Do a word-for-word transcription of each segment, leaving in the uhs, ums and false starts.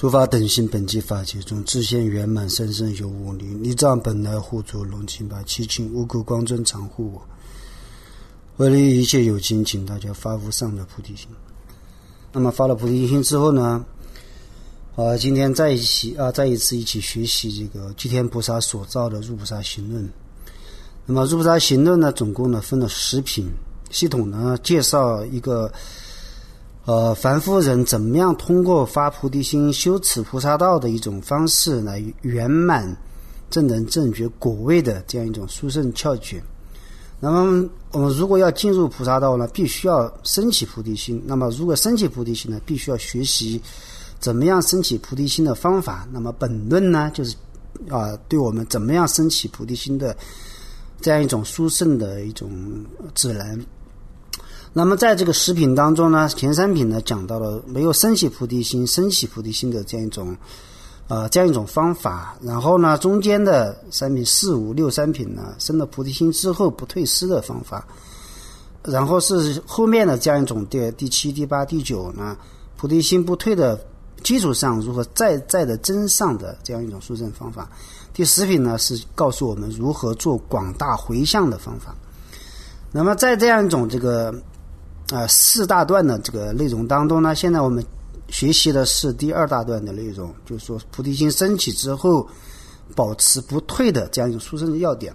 诸法等性本寂法界中，自现圆满生生有无虑，力藏本来护助龙清白七情无垢光尊常护我。为了一切有情，请大家发无上的菩提心。那么发了菩提心之后呢，啊，今天再一起啊，再一次一起学习这个寂天菩萨所造的入菩萨行论。那么入菩萨行论呢，总共呢分了十品，系统呢介绍一个呃凡夫人怎么样通过发菩提心修持菩萨道的一种方式来圆满正等正觉果位的这样一种殊胜窍诀。那么我们如果要进入菩萨道呢，必须要升起菩提心。那么如果升起菩提心呢，必须要学习怎么样升起菩提心的方法。那么本论呢，就是啊，对我们怎么样升起菩提心的这样一种殊胜的一种指南。那么在这个十品当中呢，前三品呢讲到了没有升起菩提心、升起菩提心的这样一种呃这样一种方法。然后呢，中间的三品四五六三品呢，升了菩提心之后不退失的方法。然后是后面的这样一种第第七、第八、第九呢，菩提心不退的基础上如何再再的增上的这样一种殊胜方法。第十品呢是告诉我们如何做广大回向的方法。那么在这样一种这个呃四大段的这个内容当中呢，现在我们学习的是第二大段的内容，就是说菩提心升起之后保持不退的这样一种殊胜的要点。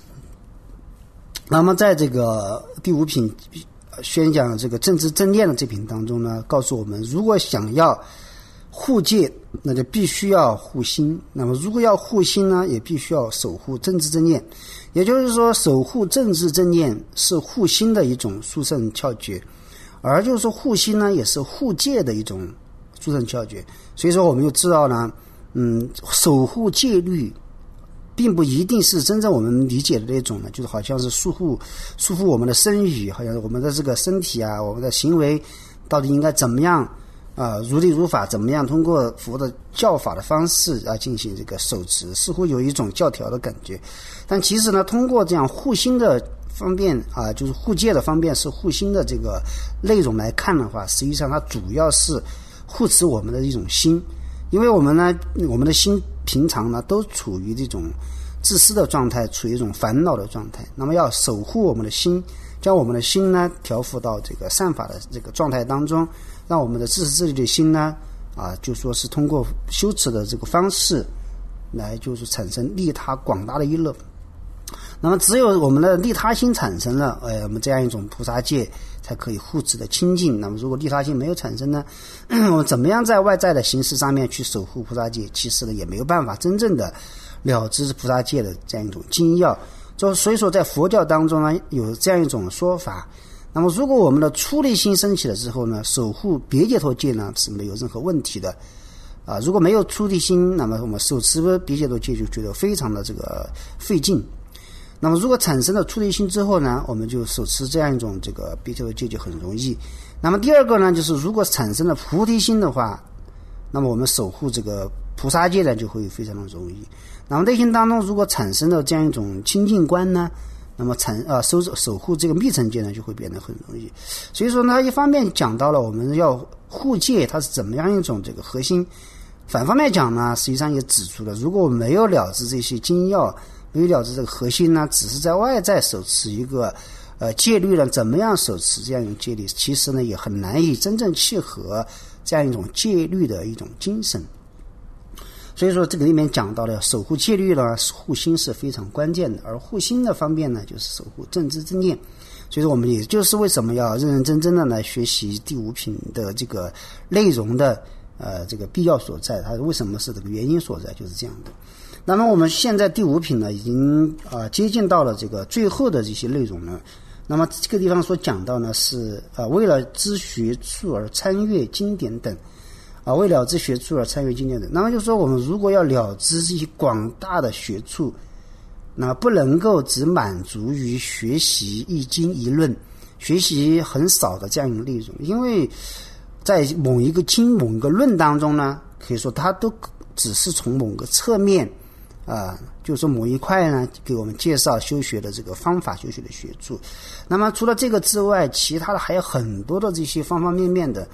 那么在这个第五品宣讲这个正知正念的这品当中呢，告诉我们如果想要护戒，那就必须要护心。那么如果要护心呢，也必须要守护正知正念。也就是说，守护正知正念是护心的一种殊胜窍诀，而就是说护心呢，也是护戒的一种殊胜窍诀。所以说我们就知道呢，嗯，守护戒律并不一定是真正我们理解的那种呢，就是好像是束缚束缚我们的身语，好像我们的这个身体啊，我们的行为到底应该怎么样啊、呃，如理如法，怎么样通过佛的教法的方式啊进行这个守持，似乎有一种教条的感觉。但其实呢，通过这样护心的方面啊，就是护戒的方面是护心的这个内容来看的话，实际上它主要是护持我们的一种心。因为我们呢，我们的心平常呢都处于这种自私的状态，处于一种烦恼的状态。那么要守护我们的心，将我们的心呢调伏到这个善法的这个状态当中，让我们的自私自利的心呢啊，就说是通过修持的这个方式来就是产生利他广大的一乐。那么只有我们的利他心产生了，哎，我们这样一种菩萨戒才可以护持的清净。那么如果利他心没有产生呢，我们怎么样在外在的形式上面去守护菩萨戒，其实呢也没有办法真正的了知菩萨戒的这样一种精要。就所以说在佛教当中呢有这样一种说法，那么如果我们的出离心升起了之后呢，守护别解脱戒呢是没有任何问题的啊。如果没有出离心，那么我们手持别解脱戒就觉得非常的这个费劲。那么如果产生了出离心之后呢，我们就手持这样一种这个别解脱戒就很容易。那么第二个呢，就是如果产生了菩提心的话，那么我们守护这个菩萨戒呢就会非常的容易。那么内心当中如果产生了这样一种清净观呢，那么产啊守守护这个密乘戒呢就会变得很容易。所以说呢，一方面讲到了我们要护戒它是怎么样一种这个核心，反方面讲呢，实际上也指出了如果我们没有了知这些精要，没有了知这个核心呢，只是在外在手持一个呃戒律呢，怎么样手持这样一种戒律，其实呢也很难以真正契合这样一种戒律的一种精神。所以说这个里面讲到了守护戒律呢，护心是非常关键的，而护心的方面呢就是守护正知正念。所以说我们也就是为什么要认认真真的来学习第五品的这个内容的呃这个必要所在，它为什么是这个原因所在，就是这样的。那么我们现在第五品呢已经啊、呃、接近到了这个最后的这些内容了。那么这个地方所讲到呢是啊、呃、为了知学处而参阅经典等啊，为了知学处而参阅经典等。那么就是说我们如果要了知这些广大的学处，那不能够只满足于学习一经一论，学习很少的这样一个内容。因为在某一个经某一个论当中呢，可以说它都只是从某个侧面啊、呃，就是说某一块呢给我们介绍修学的这个方法，修学的学处。那么除了这个之外，其他的还有很多的这些方方面面的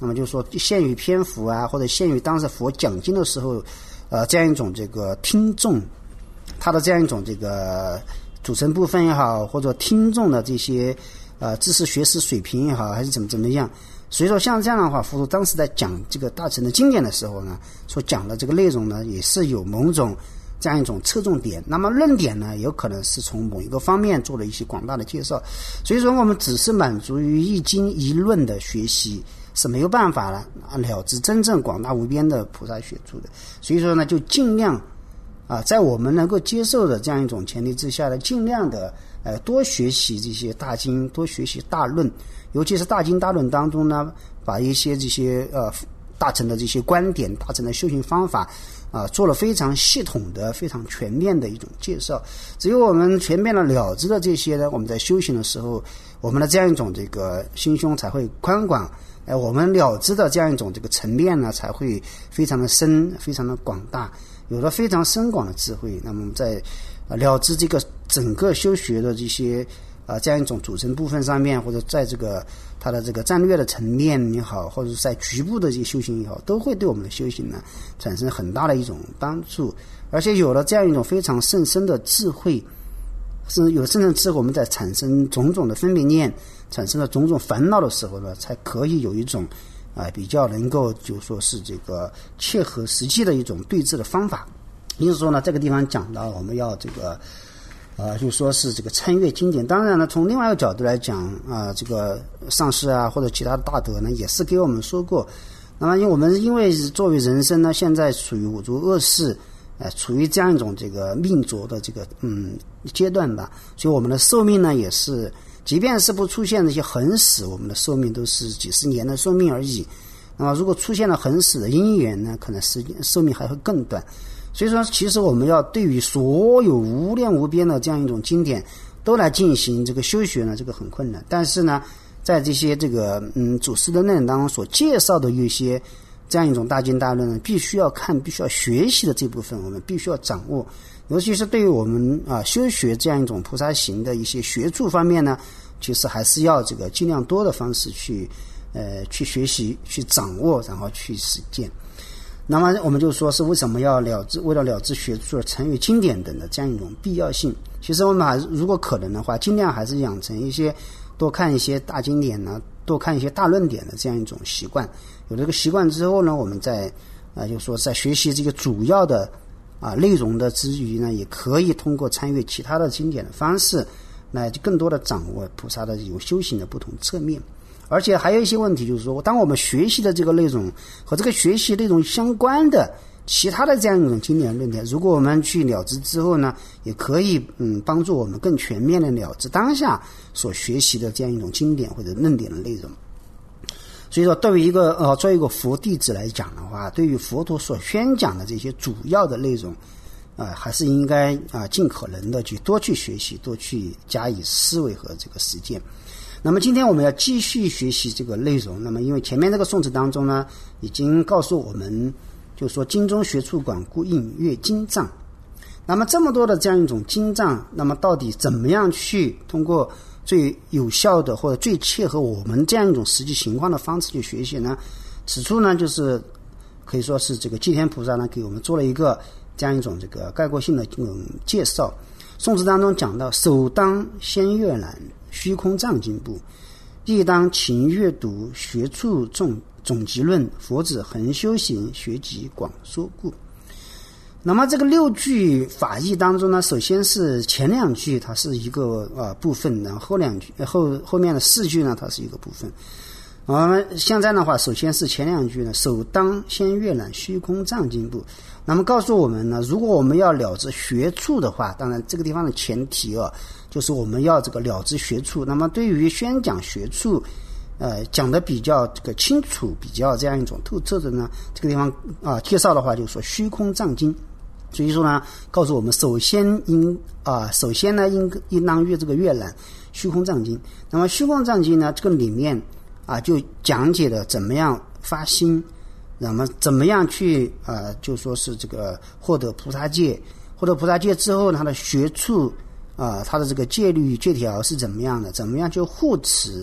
那么就是说限于篇幅啊，或者限于当时佛讲经的时候，呃，这样一种这个听众，他的这样一种这个组成部分也好，或者听众的这些呃知识学识水平也好，还是怎么怎么样。所以说像这样的话，佛陀当时在讲这个大乘的经典的时候呢，所讲的这个内容呢，也是有某种这样一种侧重点。那么论点呢，有可能是从某一个方面做了一些广大的介绍。所以说我们只是满足于一经一论的学习是没有办法了了知真正广大无边的菩萨学处的。所以说呢，就尽量啊，在我们能够接受的这样一种前提之下呢，尽量的呃多学习这些大经，多学习大论。尤其是大经大论当中呢，把一些这些呃大乘的这些观点、大乘的修行方法啊、呃，做了非常系统的、非常全面的一种介绍。只有我们全面的了知的这些呢，我们在修行的时候，我们的这样一种这个心胸才会宽广，哎、呃，我们了知的这样一种这个层面呢，才会非常的深、非常的广大，有了非常深广的智慧。那么在呃了知这个整个修学的这些。啊，这样一种组成部分上面，或者在这个它的这个战略的层面也好，或者是在局部的这些修行也好，都会对我们的修行呢产生很大的一种帮助。而且有了这样一种非常甚深的智慧，是有甚深智慧，我们在产生种种的分别念，产生了种种烦恼的时候呢，才可以有一种啊、呃、比较能够就说是这个切合实际的一种对治的方法。因此说呢，这个地方讲到我们要这个。啊、呃，就说是这个参阅经典。当然呢，从另外一个角度来讲啊、呃，这个上师啊或者其他的大德呢，也是给我们说过。那么，因为我们因为作为人生呢，现在处于五浊恶世，呃，处于这样一种这个命浊的这个嗯阶段吧，所以我们的寿命呢，也是，即便是不出现那些横死，我们的寿命都是几十年的寿命而已。那么，如果出现了横死的因缘呢，可能时间寿命还会更短。所以说，其实我们要对于所有无量无边的这样一种经典都来进行这个修学呢，这个很困难。但是呢，在这些这个嗯祖师的内容当中所介绍的有一些这样一种大经大论呢，必须要看、必须要学习的这部分，我们必须要掌握。尤其是对于我们啊修学这样一种菩萨行的一些学处方面呢，其实还是要这个尽量多的方式去呃去学习、去掌握，然后去实践。那么我们就说是为什么要了知，为了了知学处而参阅经典等的这样一种必要性。其实我们还如果可能的话，尽量还是养成一些多看一些大经典呢，多看一些大论点的这样一种习惯。有这个习惯之后呢，我们在啊、呃，就说在学习这个主要的啊内容的之余呢，也可以通过参阅其他的经典的方式，来更多的掌握菩萨的有修行的不同侧面。而且还有一些问题，就是说，当我们学习的这个内容和这个学习内容相关的其他的这样一种经典论点，如果我们去了知之后呢，也可以嗯帮助我们更全面的了知当下所学习的这样一种经典或者论点的内容。所以说，对于一个呃作为一个佛弟子来讲的话，对于佛陀所宣讲的这些主要的内容，啊、呃，还是应该啊、呃、尽可能的去多去学习，多去加以思维和这个实践。那么今天我们要继续学习这个内容。那么因为前面这个颂词当中呢，已经告诉我们，就是说经中学处广，故应阅经藏。那么这么多的这样一种经藏，那么到底怎么样去通过最有效的或者最切合我们这样一种实际情况的方式去学习呢？此处呢，就是可以说是这个寂天菩萨呢给我们做了一个这样一种这个概括性的这种介绍。颂词当中讲到，首当先阅览虚空藏经部，亦当勤阅读学处总总集论，佛子恒修行，学集广说故。那么这个六句法义当中呢，首先是前两句它是一个呃部分，然后后两句后后面的四句呢它是一个部分。我们现在的话，首先是前两句呢，首当先阅览虚空藏经部。那么告诉我们呢，如果我们要了知学处的话，当然这个地方的前提啊，就是我们要这个了知学处。那么对于宣讲学处，呃，讲的比较这个清楚，比较这样一种透彻的呢，这个地方啊、呃、介绍的话，就是说虚空藏经。所以说呢，告诉我们首先应啊、呃，首先呢应应当阅这个阅览虚空藏经。那么虚空藏经呢，这个里面啊就讲解了怎么样发心。那么怎么样去呃就说是这个获得菩萨戒，获得菩萨戒之后，他的学处啊、呃，他的这个戒律戒条是怎么样的，怎么样去护持，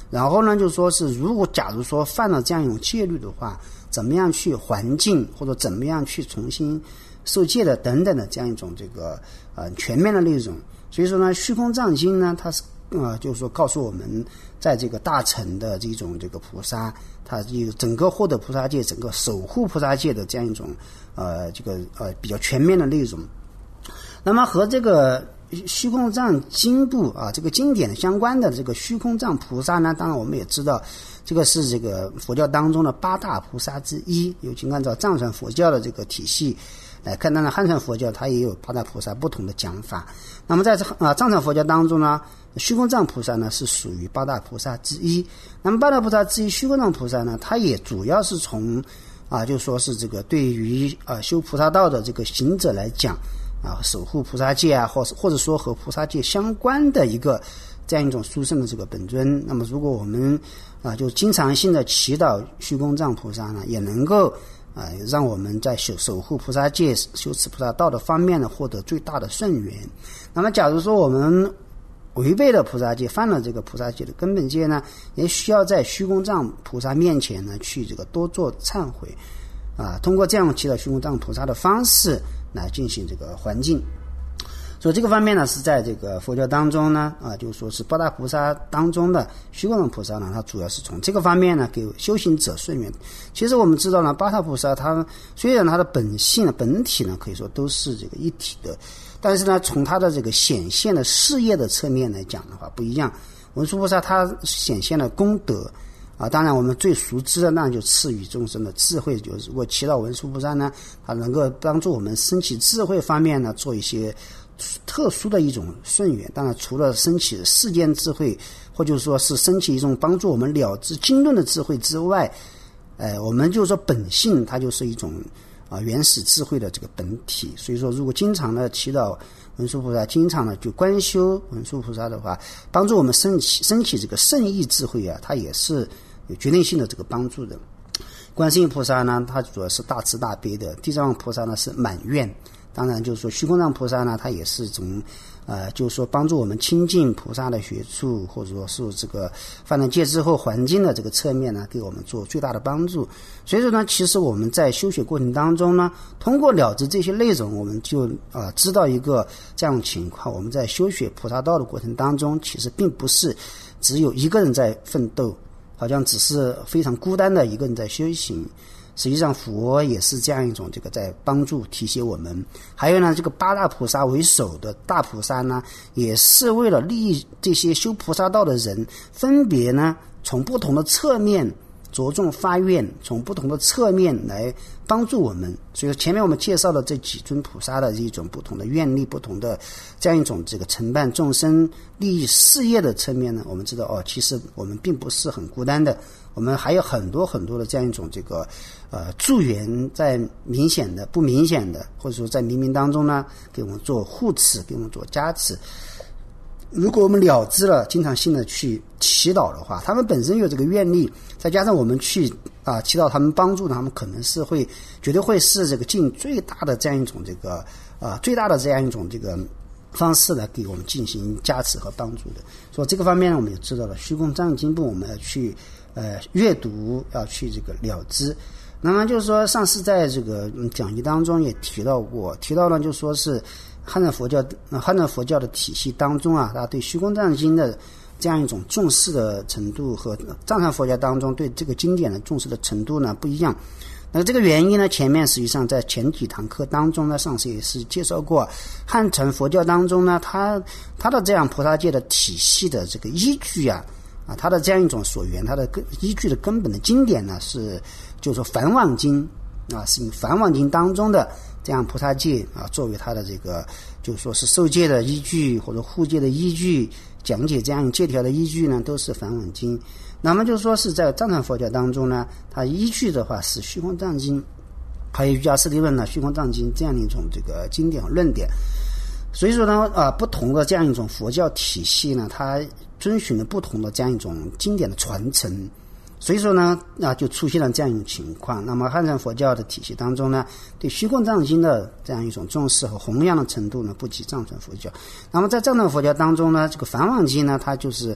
然后呢，就说是如果假如说犯了这样一种戒律的话，怎么样去还境，或者怎么样去重新受戒的等等的这样一种这个呃全面的内容。所以说呢，虚空藏经呢，它是呃就是说告诉我们，在这个大乘的这种这个菩萨，他有整个获得菩萨戒、整个守护菩萨戒的这样一种呃这个呃比较全面的内容。那么和这个虚空藏经部啊这个经典相关的这个虚空藏菩萨呢，当然我们也知道，这个是这个佛教当中的八大菩萨之一，尤其按照藏传佛教的这个体系来看，当然汉传佛教它也有八大菩萨不同的讲法。那么在这啊藏传佛教当中呢，虚空藏菩萨呢是属于八大菩萨之一。那么八大菩萨之一虚空藏菩萨呢，它也主要是从啊就说是这个对于啊修菩萨道的这个行者来讲啊，守护菩萨戒啊，或是或者说和菩萨戒相关的一个这样一种殊胜的这个本尊。那么如果我们啊就经常性的祈祷虚空藏菩萨呢，也能够啊让我们在守守护菩萨戒、修持菩萨道的方面呢获得最大的顺缘。那么假如说我们违背了菩萨戒，犯了这个菩萨戒的根本戒呢，也需要在虚空藏菩萨面前呢去这个多做忏悔啊，通过这样祈祷虚空藏菩萨的方式来进行这个还境。所以这个方面呢，是在这个佛教当中呢，啊，就是说是八大菩萨当中的虚空藏菩萨呢，它主要是从这个方面呢给修行者顺缘。其实我们知道呢，八大菩萨它虽然它的本性本体呢可以说都是这个一体的，但是呢，从它的这个显现的事业的侧面来讲的话不一样。文殊菩萨它显现了功德啊，当然我们最熟知的那就赐予众生的智慧，就是如果祈祷文殊菩萨呢，它能够帮助我们升起智慧方面呢做一些特殊的一种顺缘。当然除了升起世间智慧，或者说是升起一种帮助我们了知经论的智慧之外，呃，我们就是说本性它就是一种啊原始智慧的这个本体。所以说如果经常的祈祷文殊菩萨，经常的就观修文殊菩萨的话，帮助我们升起升起这个圣意智慧啊，它也是有决定性的这个帮助的。观世音菩萨呢，它主要是大慈大悲的；地藏王菩萨呢是满愿。当然就是说虚空藏菩萨呢，它也是从呃就是说帮助我们亲近菩萨的学处，或者说是这个犯了戒之后还境的这个侧面呢，给我们做最大的帮助。所以说呢，其实我们在修学过程当中呢，通过了知这些内容，我们就啊、呃、知道一个这样的情况：我们在修学菩萨道的过程当中，其实并不是只有一个人在奋斗，好像只是非常孤单的一个人在修行。实际上佛也是这样一种这个在帮助提携我们。还有呢，这个八大菩萨为首的大菩萨呢，也是为了利益这些修菩萨道的人，分别呢从不同的侧面着重发愿，从不同的侧面来帮助我们。所以前面我们介绍的这几尊菩萨的一种不同的愿力，不同的这样一种这个承办众生利益事业的层面呢，我们知道哦，其实我们并不是很孤单的，我们还有很多很多的这样一种这个呃助缘，在明显的不明显的，或者说在冥冥当中呢，给我们做护持，给我们做加持。如果我们了知了，经常性的去祈祷的话，他们本身有这个愿力，再加上我们去啊祈祷他们帮助他们，可能是会绝对会是这个尽最大的这样一种这个啊最大的这样一种这个方式来给我们进行加持和帮助的。所以这个方面呢，我们也知道了虚空藏经部我们要去呃阅读，要去这个了知。那么就是说上次在这个讲义当中也提到过，提到了就说是汉传佛教汉传佛教的体系当中啊，它对虚空藏经的这样一种重视的程度和藏传佛教当中对这个经典的重视的程度呢不一样。那这个原因呢，前面实际上在前几堂课当中呢，上次也是介绍过，汉传佛教当中呢，它它的这样菩萨戒的体系的这个依据啊，啊，它的这样一种所缘，它的根依据的根本的经典呢，是就是说梵网经啊，是以梵网经当中的这样菩萨戒啊作为它的这个就是说是受戒的依据或者护戒的依据，讲解这样戒条的依据呢，都是梵网经。那么就是说是在藏传佛教当中呢，它依据的话是虚空藏经，还有瑜伽师地论呢、虚空藏经这样的一种这个经典论点。所以说呢，啊，不同的这样一种佛教体系呢，它遵循了不同的这样一种经典的传承。所以说呢，啊，就出现了这样一种情况。那么汉传佛教的体系当中呢，对虚空藏经的这样一种重视和弘扬的程度呢，不及藏传佛教。那么在藏传佛教当中呢，这个梵网经呢，它就是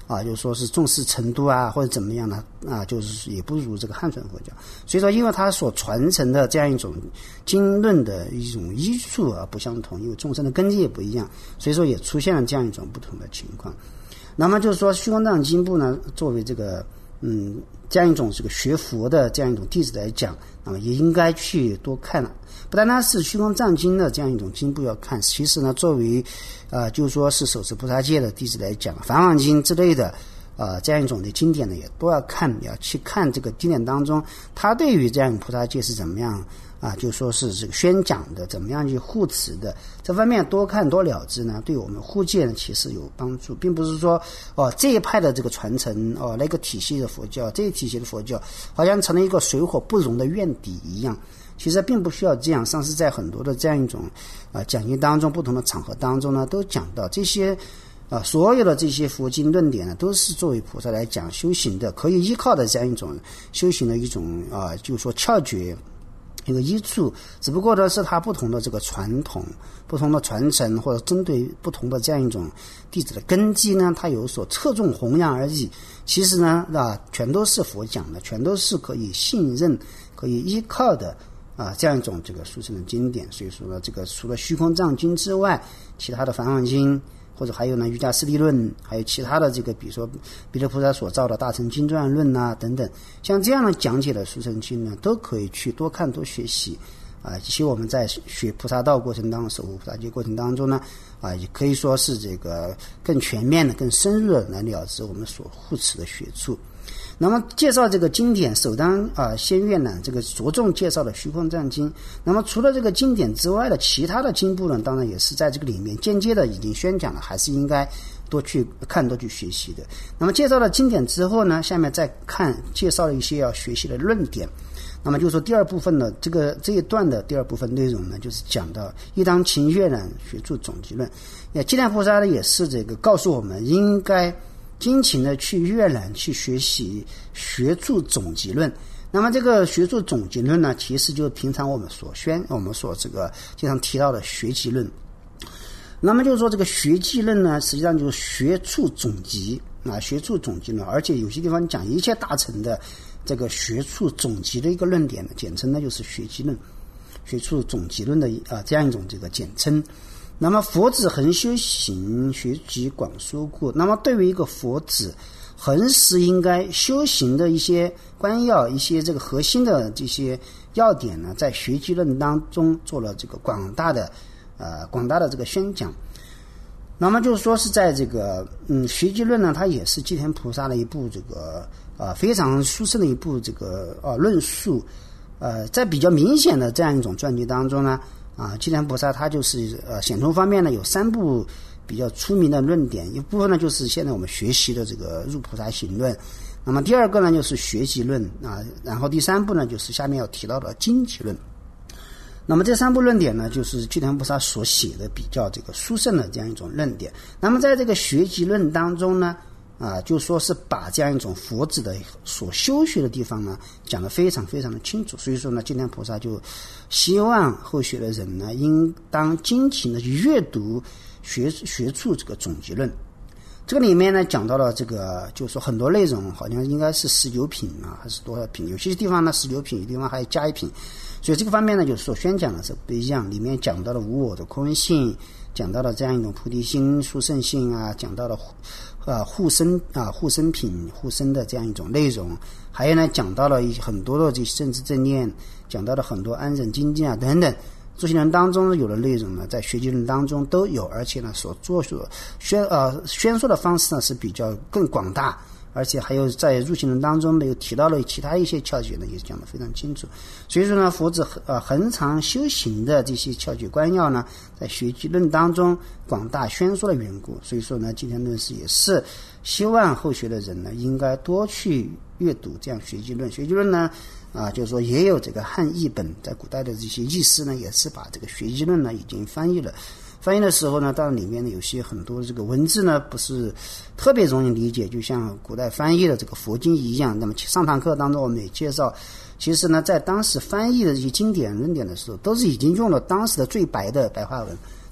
啊，就是说是重视程度啊，或者怎么样呢？啊，就是也不如这个汉传佛教。所以说，因为它所传承的这样一种经论的一种依据啊不相同，因为众生的根基也不一样，所以说也出现了这样一种不同的情况。那么就是说，虚空藏经部呢，作为这个嗯这样一种这个学佛的这样一种弟子来讲，那么也应该去多看了。不单单是虚空藏经的这样一种经部要看，其实呢，作为呃就是说是手持菩萨戒的弟子来讲，梵网经之类的呃这样一种的经典呢，也都要看，也要去看这个经典当中，他对于这样菩萨戒是怎么样啊，就说是这个宣讲的，怎么样去护持的，这方面多看多了知呢，对我们护戒呢其实有帮助，并不是说哦这一派的这个传承哦那个体系的佛教，这一体系的佛教好像成了一个水火不容的怨敌一样。其实并不需要这样，上次在很多的这样一种啊、呃、讲义当中，不同的场合当中呢，都讲到这些啊、呃、所有的这些佛经论点呢，都是作为菩萨来讲修行的，可以依靠的这样一种修行的一种啊、呃，就是说窍诀。一个依处，只不过呢是它不同的这个传统、不同的传承，或者针对不同的这样一种弟子的根基呢，它有所侧重弘扬而已。其实呢，啊，全都是佛讲的，全都是可以信任、可以依靠的啊，这样一种这个殊胜的经典。所以说呢，这个除了虚空藏经之外，其他的梵网经。或者还有呢，瑜伽师地论，还有其他的这个，比如说弥勒菩萨所造的大乘经传论啊等等，像这样的讲解的殊胜经呢，都可以去多看多学习啊。其实我们在学菩萨道过程当中，守护菩萨戒过程当中呢，啊，也可以说是这个更全面的、更深入的来了知我们所护持的学处。那么介绍这个经典，首当啊先阅览这个着重介绍的虚空藏经。那么除了这个经典之外的其他的经部呢，当然也是在这个里面间接的已经宣讲了，还是应该多去看多去学习的。那么介绍了经典之后呢，下面再看介绍了一些要学习的论点。那么就是说第二部分的这个这一段的第二部分内容呢，就是讲到一当勤阅览学处总集论。那济南菩萨呢也是这个告诉我们应该精勤的去阅览、去学习学处总集论。那么这个学处总集论呢，其实就是平常我们所宣、我们所这个经常提到的学集论。那么就是说这个学集论呢，实际上就是学处总集啊，学处总集论，而且有些地方讲一切大乘的这个学处总集的一个论点呢，简称呢就是学集论、学处总集论的啊这样一种这个简称。那么佛子恒修行，学集广说故。那么对于一个佛子，恒时应该修行的一些关要、一些这个核心的这些要点呢，在学集论当中做了这个广大的呃广大的这个宣讲。那么就是说是在这个嗯学集论呢，它也是济天菩萨的一部这个呃非常殊胜的一部这个呃论述。呃，在比较明显的这样一种传记当中呢。啊，济天菩萨他就是呃显宗方面呢有三部比较出名的论点，一部分呢就是现在我们学习的这个入菩萨行论，那么第二个呢就是学集论啊，然后第三部呢就是下面要提到的经集论。那么这三部论点呢，就是济天菩萨所写的比较这个殊胜的这样一种论点。那么在这个学集论当中呢，啊，就说是把这样一种佛子的所修学的地方呢，讲得非常非常的清楚。所以说呢，济天菩萨就希望后学的人呢，应当精勤的去阅读学学处这个总集论。这个里面呢，讲到了这个，就是说很多内容，好像应该是十九品啊，还是多少品？有些地方呢十九品，有些地方还有加一品。所以这个方面呢，就是说宣讲的是不一样。里面讲到了无我的空性，讲到了这样一种菩提心、殊胜性啊，讲到了呃护身啊护身品、护身的这样一种内容。还有呢，讲到了很多的这些政治正念，讲到了很多安忍精进啊等等。这些人当中有的内容呢，在学习论当中都有，而且呢，所做所宣呃宣说的方式呢是比较更广大，而且还有在入行论当中呢，又提到了其他一些窍诀呢，也讲得非常清楚。所以说呢，佛子呃恒常修行的这些窍诀观要呢，在学习论当中广大宣说的缘故，所以说呢，今天论师也是希望后学的人呢，应该多去阅读这样学习论。学习论呢。啊，就是说也有这个汉译本，在古代的这些译师呢，也是把这个学习论呢已经翻译了。翻译的时候呢，当然里面呢有些很多这个文字呢不是特别容易理解，就像古代翻译的这个佛经一样。那么上堂课当中我们也介绍，其实呢在当时翻译的这些经典论点的时候，都是已经用了当时的最白的白话文。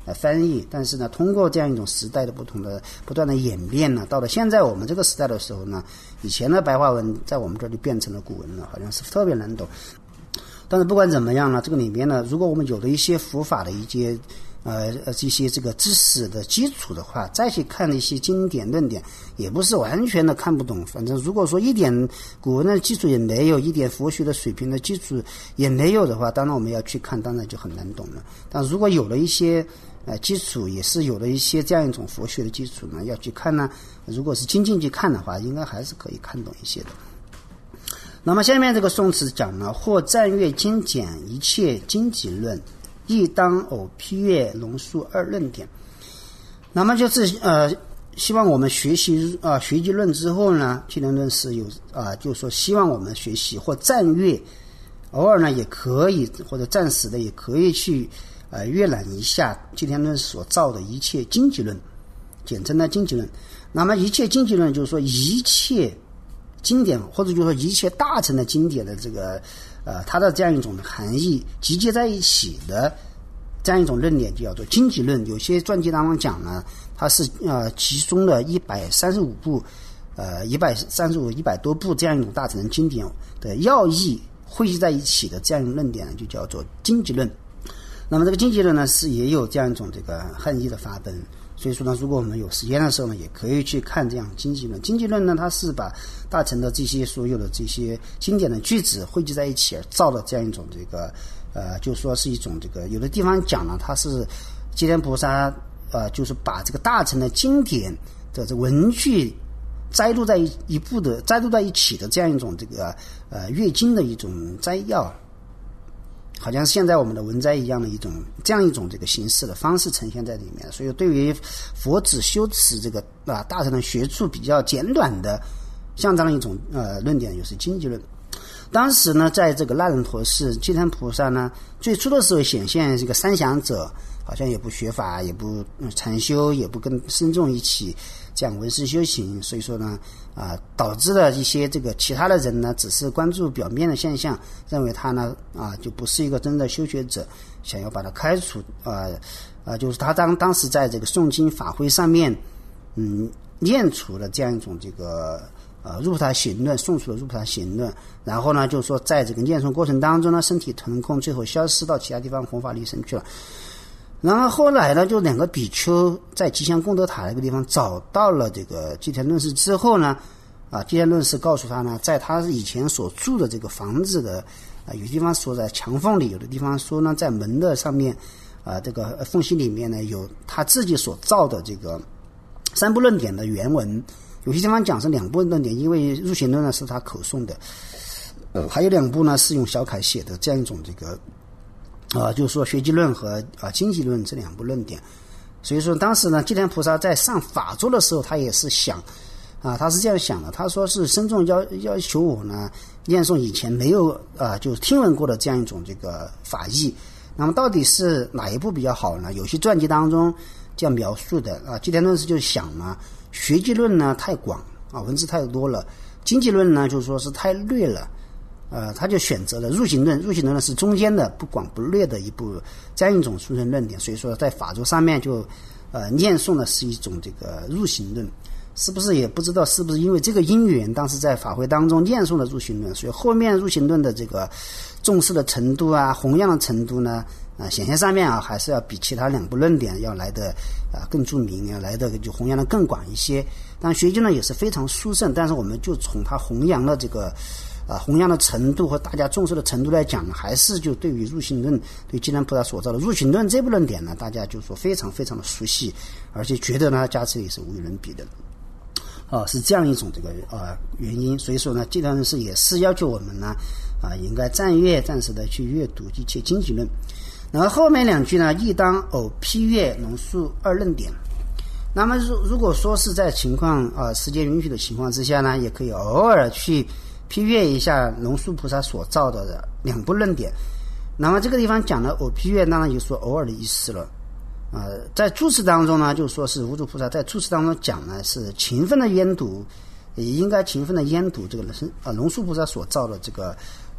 呃翻译，但是呢，通过这样一种时代的不同的不断的演变呢，到了现在我们这个时代的时候呢，以前的白话文在我们这里变成了古文了，好像是特别难懂。但是不管怎么样呢，这个里面呢，如果我们有了一些佛法的一些呃呃这些这个知识的基础的话，再去看一些经典论点，也不是完全的看不懂。反正如果说一点古文的基础也没有，一点佛学的水平的基础也没有的话，当然我们要去看，当然就很难懂了。但如果有了一些呃基础，也是有了一些这样一种佛学的基础呢，要去看呢，如果是精进去看的话，应该还是可以看懂一些的。那么下面这个宋词讲呢，或赞阅精简一切经籍论，亦当偶批阅龙树二论点。那么就是呃，希望我们学习啊、呃、学习论之后呢，纪田论师有啊、呃，就是说希望我们学习或赞阅，偶尔呢也可以或者暂时的也可以去呃阅览一下纪田论师所造的一切经籍论，简称的经籍论。那么一切经籍论就是说一切经典，或者就是说一切大乘的经典的这个呃它的这样一种含义集结在一起的这样一种论点，就叫做经籍论。有些传记当中讲呢，它是呃其中的一百三十五部呃一百三十五一百多部这样一种大乘的经典的要义汇集在一起的这样一种论点呢，就叫做经籍论。那么这个经籍论呢，是也有这样一种这个汉译的法本。所以说呢，如果我们有时间的时候呢，也可以去看这样经籍论。经籍论呢，它是把大乘的这些所有的这些经典的句子汇集在一起而造的这样一种这个呃，就说是一种这个有的地方讲呢，它是寂天菩萨呃，就是把这个大乘的经典的这文句摘录在一一部的摘录在一起的这样一种这个呃阅经的一种摘要。好像是现在我们的文摘一样的一种这样一种这个形式的方式呈现在里面，所以对于佛子修持这个啊大乘的学处比较简短的像这样一种呃论点，就是经籍论。当时呢，在这个那仁陀寺，寂天菩萨呢最初的时候显现这个三想者，好像也不学法，也不禅修，也不跟僧众一起讲闻思修行，所以说呢啊、呃，导致了一些这个其他的人呢，只是关注表面的现象，认为他呢啊就不是一个真的修学者，想要把他开除啊啊、呃呃，就是他当当时在这个诵经法会上面，嗯，念出了这样一种这个呃入菩萨行论，诵出了入菩萨行论，然后呢就是说在这个念诵过程当中呢，身体腾空，最后消失到其他地方弘法利生去了。然后后来呢，就两个比丘在吉祥功德塔那个地方找到了这个寂天论师之后呢，啊，寂天论师告诉他呢，在他以前所住的这个房子的啊，有的地方说在墙缝里，有的地方说呢在门的上面，啊，这个缝隙里面呢有他自己所造的这个三部论点的原文，有些地方讲是两部论点，因为入行论呢是他口诵的，呃，还有两部呢是用小楷写的这样一种这个。啊、呃，就是说学籍论和啊经籍论这两部论点，所以说当时呢，寂天菩萨在上法座的时候，他也是想，啊，他是这样想的，他说是僧众要要求我呢念诵以前没有啊，就是听闻过的这样一种这个法义，那么到底是哪一部比较好呢？有些传记当中这样描述的啊，寂天论师就想呢，学籍论呢太广啊，文字太多了，经籍论呢就是说是太略了。呃，他就选择了入行论，入行论呢是中间的不广不略的一部这样一种殊胜论点，所以说在法座上面就呃念诵的是一种这个入行论，是不是也不知道是不是因为这个因缘，当时在法会当中念诵的入行论，所以后面入行论的这个重视的程度啊，弘扬的程度呢，啊、呃，显现上面啊还是要比其他两部论点要来的啊、呃、更著名，要来的就弘扬的更广一些。但学经呢也是非常殊胜，但是我们就从它弘扬的这个。啊，弘扬的程度和大家重视的程度来讲，还是就对于入行论，对寂天菩萨所造的入行论这部论点呢，大家就说非常非常的熟悉，而且觉得呢，加持也是无与伦比的。啊，是这样一种这个啊原因，所以说呢，寂天论师也是要求我们呢，啊，应该赞阅，暂时的去阅读一切经籍论。然后后面两句呢，亦当偶批阅龙树二论点。那么如如果说是在情况啊时间允许的情况之下呢，也可以偶尔去。批阅一下龙树菩萨所造的两部论点，那么这个地方讲的偶批阅，当然就说偶尔的意思了。呃，在注释当中呢，就说是无主菩萨在注释当中讲呢，是勤奋的研读，也应该勤奋的研读这个呃龙树菩萨所造的这个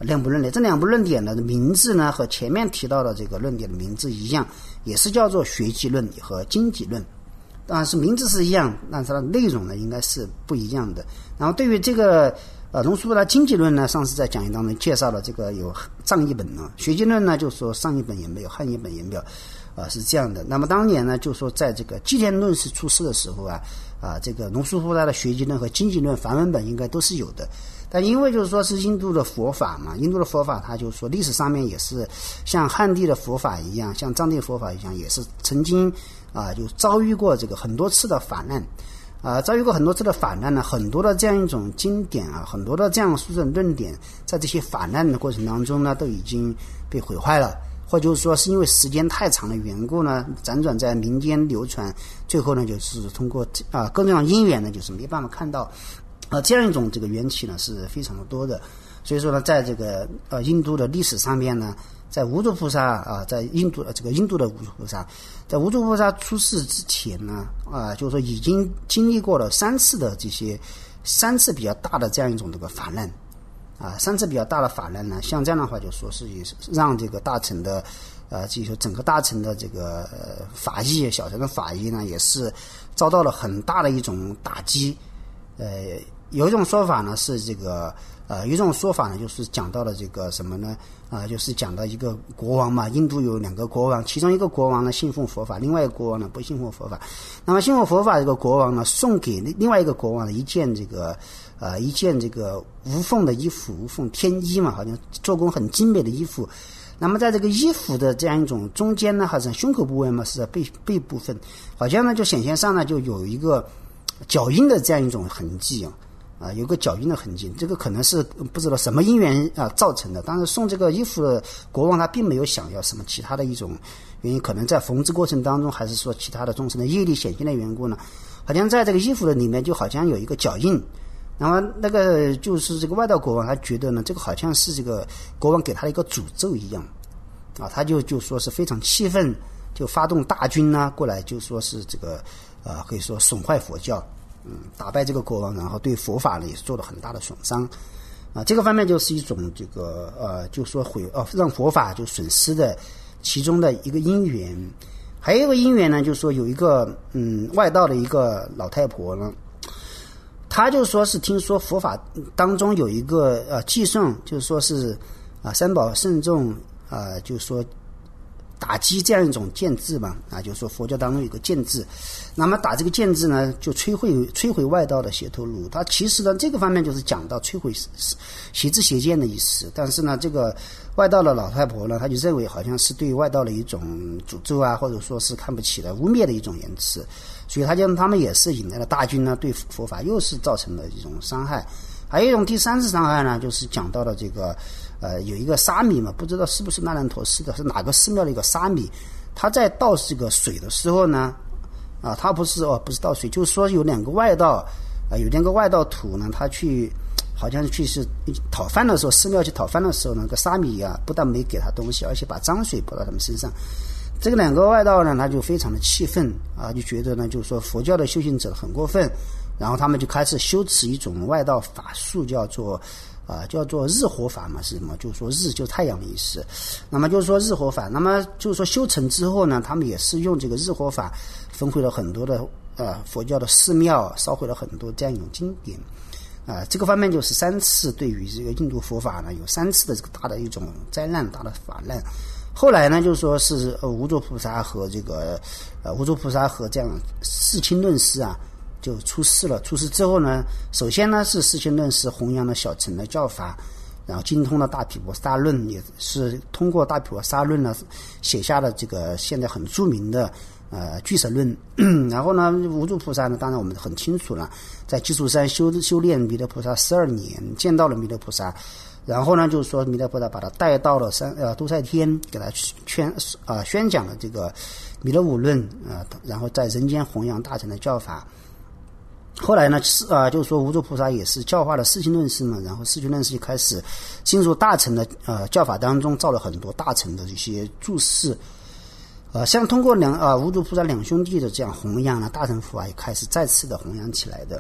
两部论点。这两部论点的名字呢，和前面提到的这个论点的名字一样，也是叫做学籍论和经济论。当然是名字是一样，但是它的内容呢应该是不一样的。然后对于这个呃龙树菩萨经济论呢，上次在讲义当中介绍了这个有藏译本呢，学籍论呢就说上译本也没有，汉译本也没有，啊、呃、是这样的。那么当年呢，就说在这个寂天论师出世的时候啊，啊这个龙树菩萨的学籍论和经济论梵文本应该都是有的。但因为就是说是印度的佛法嘛，印度的佛法它就说历史上面也是像汉地的佛法一样，像藏地佛法一样，也是曾经啊就遭遇过这个很多次的法难，啊遭遇过很多次的法难呢，很多的这样一种经典啊，很多的这样书的论点，在这些法难的过程当中呢，都已经被毁坏了，或者就是说是因为时间太长的缘故呢，辗转在民间流传，最后呢就是通过啊各种各样因缘呢，就是没办法看到。呃，这样一种这个缘起呢是非常的多的，所以说呢，在这个呃印度的历史上面呢，在无著菩萨啊，在印度这个印度的无著菩萨，在无著菩萨出世之前呢，啊，就是说已经经历过了三次的这些三次比较大的这样一种这个法难，啊，三次比较大的法难呢，像这样的话就说是让这个大乘的，呃，就是说整个大乘的这个、呃、法义，小乘的法义呢，也是遭到了很大的一种打击，呃。有一种说法呢是这个呃，有一种说法呢就是讲到了这个什么呢啊、呃，就是讲到一个国王嘛，印度有两个国王，其中一个国王呢信奉佛法，另外一个国王呢不信奉佛法。那么信奉佛法这个国王呢，送给另外一个国王的一件这个呃一件这个无缝的衣服，无缝天衣嘛，好像做工很精美的衣服。那么在这个衣服的这样一种中间呢，好像胸口部位嘛是在背背部分，好像呢就显现上呢就有一个脚印的这样一种痕迹啊。啊，有个脚印的痕迹，这个可能是不知道什么因缘啊造成的。当时送这个衣服的国王他并没有想要什么其他的一种原因，可能在缝制过程当中，还是说其他的众生的业力显现的缘故呢？好像在这个衣服的里面就好像有一个脚印，那么那个就是这个外道国王他觉得呢，这个好像是这个国王给他的一个诅咒一样，啊，他就就说是非常气愤，就发动大军呢过来，就说是这个呃可以说损坏佛教。嗯，打败这个国王，然后对佛法呢也是做了很大的损伤，啊，这个方面就是一种这个呃，就说毁呃让佛法就损失的其中的一个因缘。还有一个因缘呢，就是说有一个嗯外道的一个老太婆呢，她就说是听说佛法当中有一个呃寄送，就是说是啊、呃、三宝慎重啊、呃，就是说。打击这样一种剑制嘛，啊，就是说佛教当中有个剑制，那么打这个剑制呢，就摧毁摧毁外道的邪头路。它其实呢，这个方面就是讲到摧毁邪知邪见的意思。但是呢，这个外道的老太婆呢，她就认为好像是对外道的一种诅咒啊，或者说是看不起的、污蔑的一种言辞，所以他就他们也是引来了大军呢，对佛法又是造成了一种伤害。还有一种第三次伤害呢，就是讲到了这个。呃，有一个沙弥嘛，不知道是不是那烂陀寺的，是哪个寺庙的一个沙弥，他在倒这个水的时候呢，啊，他不是哦，不是倒水，就是说有两个外道，啊，有两个外道徒呢，他去，好像去是讨饭的时候，寺庙去讨饭的时候呢，那个沙弥啊，不但没给他东西，而且把脏水泼到他们身上。这个两个外道呢，他就非常的气愤啊，就觉得呢，就是说佛教的修行者很过分，然后他们就开始修持一种外道法术，叫做。啊，叫做日火法嘛，是什么？就是说日就是太阳的意思。那么就是说日火法，那么就是说修成之后呢，他们也是用这个日火法焚毁了很多的呃佛教的寺庙，烧毁了很多这样一种经典。啊、呃，这个方面就是三次对于这个印度佛法呢有三次的这个大的一种灾难、大的法难。后来呢，就说是呃无著菩萨和这个呃无著菩萨和这样世亲论师啊。就出世了。出世之后呢，首先呢是世亲论师弘扬了小乘的教法，然后精通了大毗婆沙论，也是通过大毗婆沙论呢写下了这个现在很著名的呃俱舍论。然后呢，无著菩萨呢，当然我们很清楚了，在积树山修修炼弥勒菩萨十二年，见到了弥勒菩萨。然后呢，就是说弥勒菩萨把他带到了山呃都塞天，给他宣啊、呃、宣讲了这个弥勒五论啊、呃，然后在人间弘扬大乘的教法。后来呢，啊、呃，就是说无著菩萨也是教化了世亲论师嘛，然后世亲论师就开始进入大乘的呃教法当中，造了很多大乘的这些注释。呃，像通过两啊、呃、无著菩萨两兄弟的这样弘扬呢，大乘佛法也开始再次的弘扬起来的。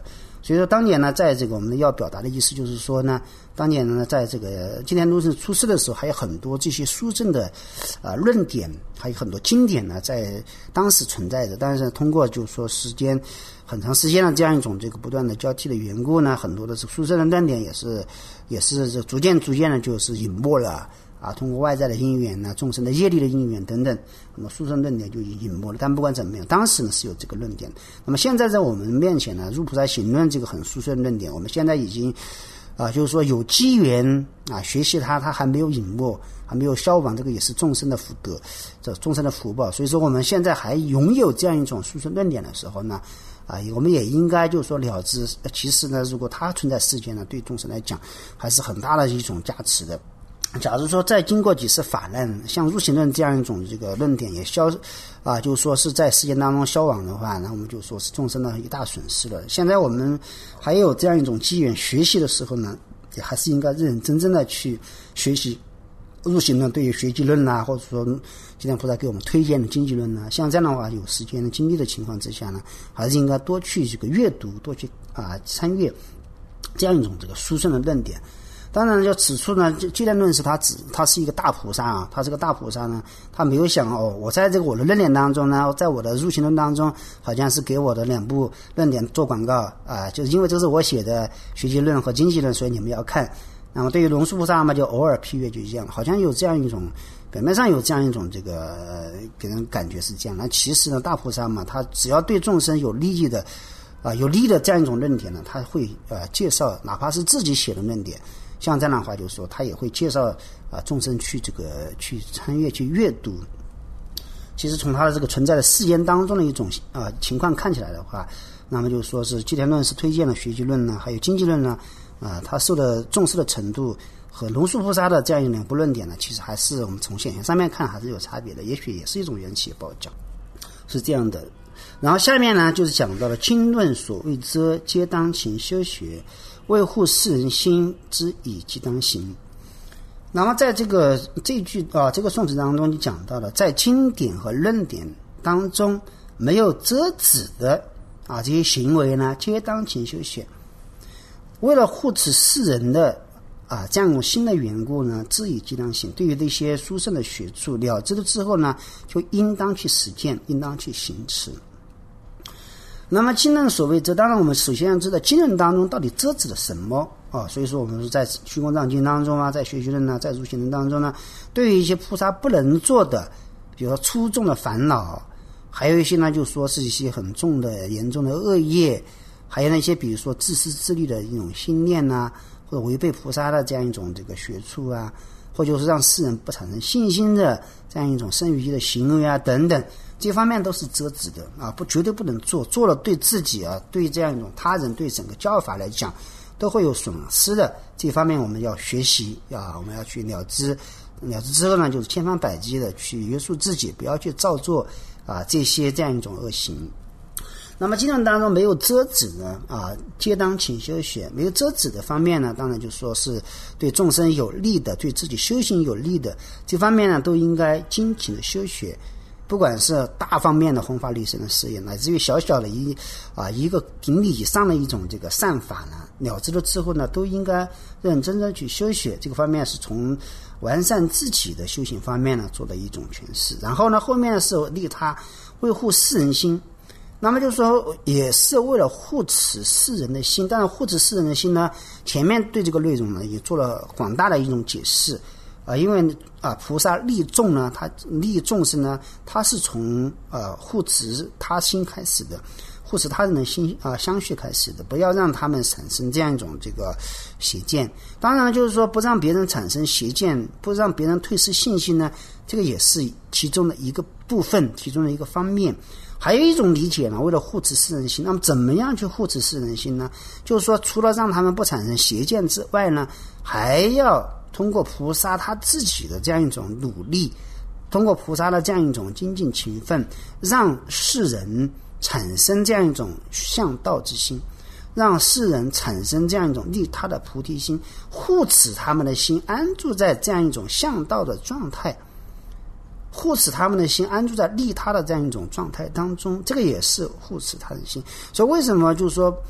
所以说当年呢，在这个我们要表达的意思就是说呢，当年呢，在这个金田论师出世的时候，还有很多这些书证的呃论点，还有很多经典呢，在当时存在的。但是通过就是说时间很长时间的这样一种这个不断的交替的缘故呢，很多的书证的论点也是也是这逐渐逐渐的就是隐没了。啊，通过外在的因缘呢，众生的业力的因缘等等，那么书生论点就隐没了。但不管怎么样，当时呢是有这个论点。那么现在在我们面前呢，入菩萨行论这个很殊胜论点，我们现在已经啊，就是说有机缘啊学习它，它还没有隐没，还没有消亡，这个也是众生的福德，这众生的福报。所以说我们现在还拥有这样一种殊胜论点的时候呢，啊，我们也应该就是说了知，其实呢，如果它存在世间呢，对众生来讲还是很大的一种加持的。假如说再经过几次法难，像入行论这样一种这个论点也消啊，就是说是在世间当中消亡的话，那我们就说是众生的一大损失了。现在我们还有这样一种机缘学习的时候呢，也还是应该认认真真的去学习入行论，对于学习论啊，或者说济南菩萨给我们推荐的经济论啊，像这样的话有时间的精力的情况之下呢，还是应该多去这个阅读，多去啊参阅这样一种这个殊胜的论点。当然就此处呢，济南论师他只他是一个大菩萨啊，他这个大菩萨呢，他没有想哦，我在这个我的论点当中呢，在我的入行论当中，好像是给我的两部论点做广告啊、呃，就是因为这是我写的学习论和经济论，所以你们要看。那么对于龙树菩萨嘛，就偶尔批阅就这样，好像有这样一种表面上有这样一种这个、呃、给人感觉是这样。那其实呢，大菩萨嘛，他只要对众生有利益的啊、呃、有利的这样一种论点呢，他会呃介绍，哪怕是自己写的论点。像这样的话，就是说他也会介绍啊众生去这个去参阅去阅读。其实从他的这个存在的世间当中的一种啊情况看起来的话，那么就是说是济田论是推荐了学习论呢，还有经济论呢，啊他受的重视的程度和龙树菩萨的这样一两部论点呢，其实还是我们从显现上面看还是有差别的，也许也是一种缘起报教，是这样的。然后下面呢就是讲到了经论所谓遮，皆当勤修学。为护世人心之以即当行。那么在这个这句啊这个颂词当中就讲到了，在经典和论点当中没有遮止的啊这些行为呢，皆当勤修学。为了护持世人的啊这样一种心的缘故呢，知以即当行。对于这些殊胜的学处了知了之后呢，就应当去实践，应当去行持。那么经论所谓遮，当然我们首先要知道经论当中到底遮止了什么啊？所以说我们是在虚空藏经当中啊，在学习论呢，在入行论当中呢，对于一些菩萨不能做的，比如说粗重的烦恼，还有一些呢就说是一些很重的严重的恶业，还有那些比如说自私自利的一种心念啊，或者违背菩萨的这样一种这个学处啊，或者是让世人不产生信心的这样一种生于的行为啊等等，这方面都是遮止的啊，不绝对不能做，做了对自己啊，对这样一种他人，对整个教法来讲，都会有损失的。这方面我们要学习啊，我们要去了知，了知之后呢，就是千方百计的去约束自己，不要去照做啊这些这样一种恶行。那么经论当中没有遮止呢啊，皆当勤修学。没有遮止的方面呢，当然就说是对众生有利的，对自己修行有利的，这方面呢都应该精勤的修学。不管是大方面的弘法利生的事业，乃至于小小的一啊一个顶礼以上的一种这个善法呢，了知了之后呢，都应该认认真真去修学。这个方面是从完善自己的修行方面呢做的一种诠释。然后呢，后面是利他，维护世人心。那么就是说，也是为了护持世人的心。当然，护持世人的心呢，前面对这个内容呢也做了广大的一种解释。啊，因为啊，菩萨利众呢，他利众生呢，他是从呃护持他心开始的，护持他人的心啊相续开始的，不要让他们产生这样一种这个邪见。当然就是说，不让别人产生邪见，不让别人退失信心呢，这个也是其中的一个部分，其中的一个方面。还有一种理解呢，为了护持世人心，那么怎么样去护持世人心呢？就是说，除了让他们不产生邪见之外呢，还要通过菩萨他自己的这样一种努力，通过菩萨的这样一种精进勤奋，让世人产生这样一种向道之心，让世人产生这样一种利他的菩提心，护持他们的心安住在这样一种向道的状态，护持他们的心安住在利他的这样一种状态当中，这个也是护持他的心。所以为什么就是说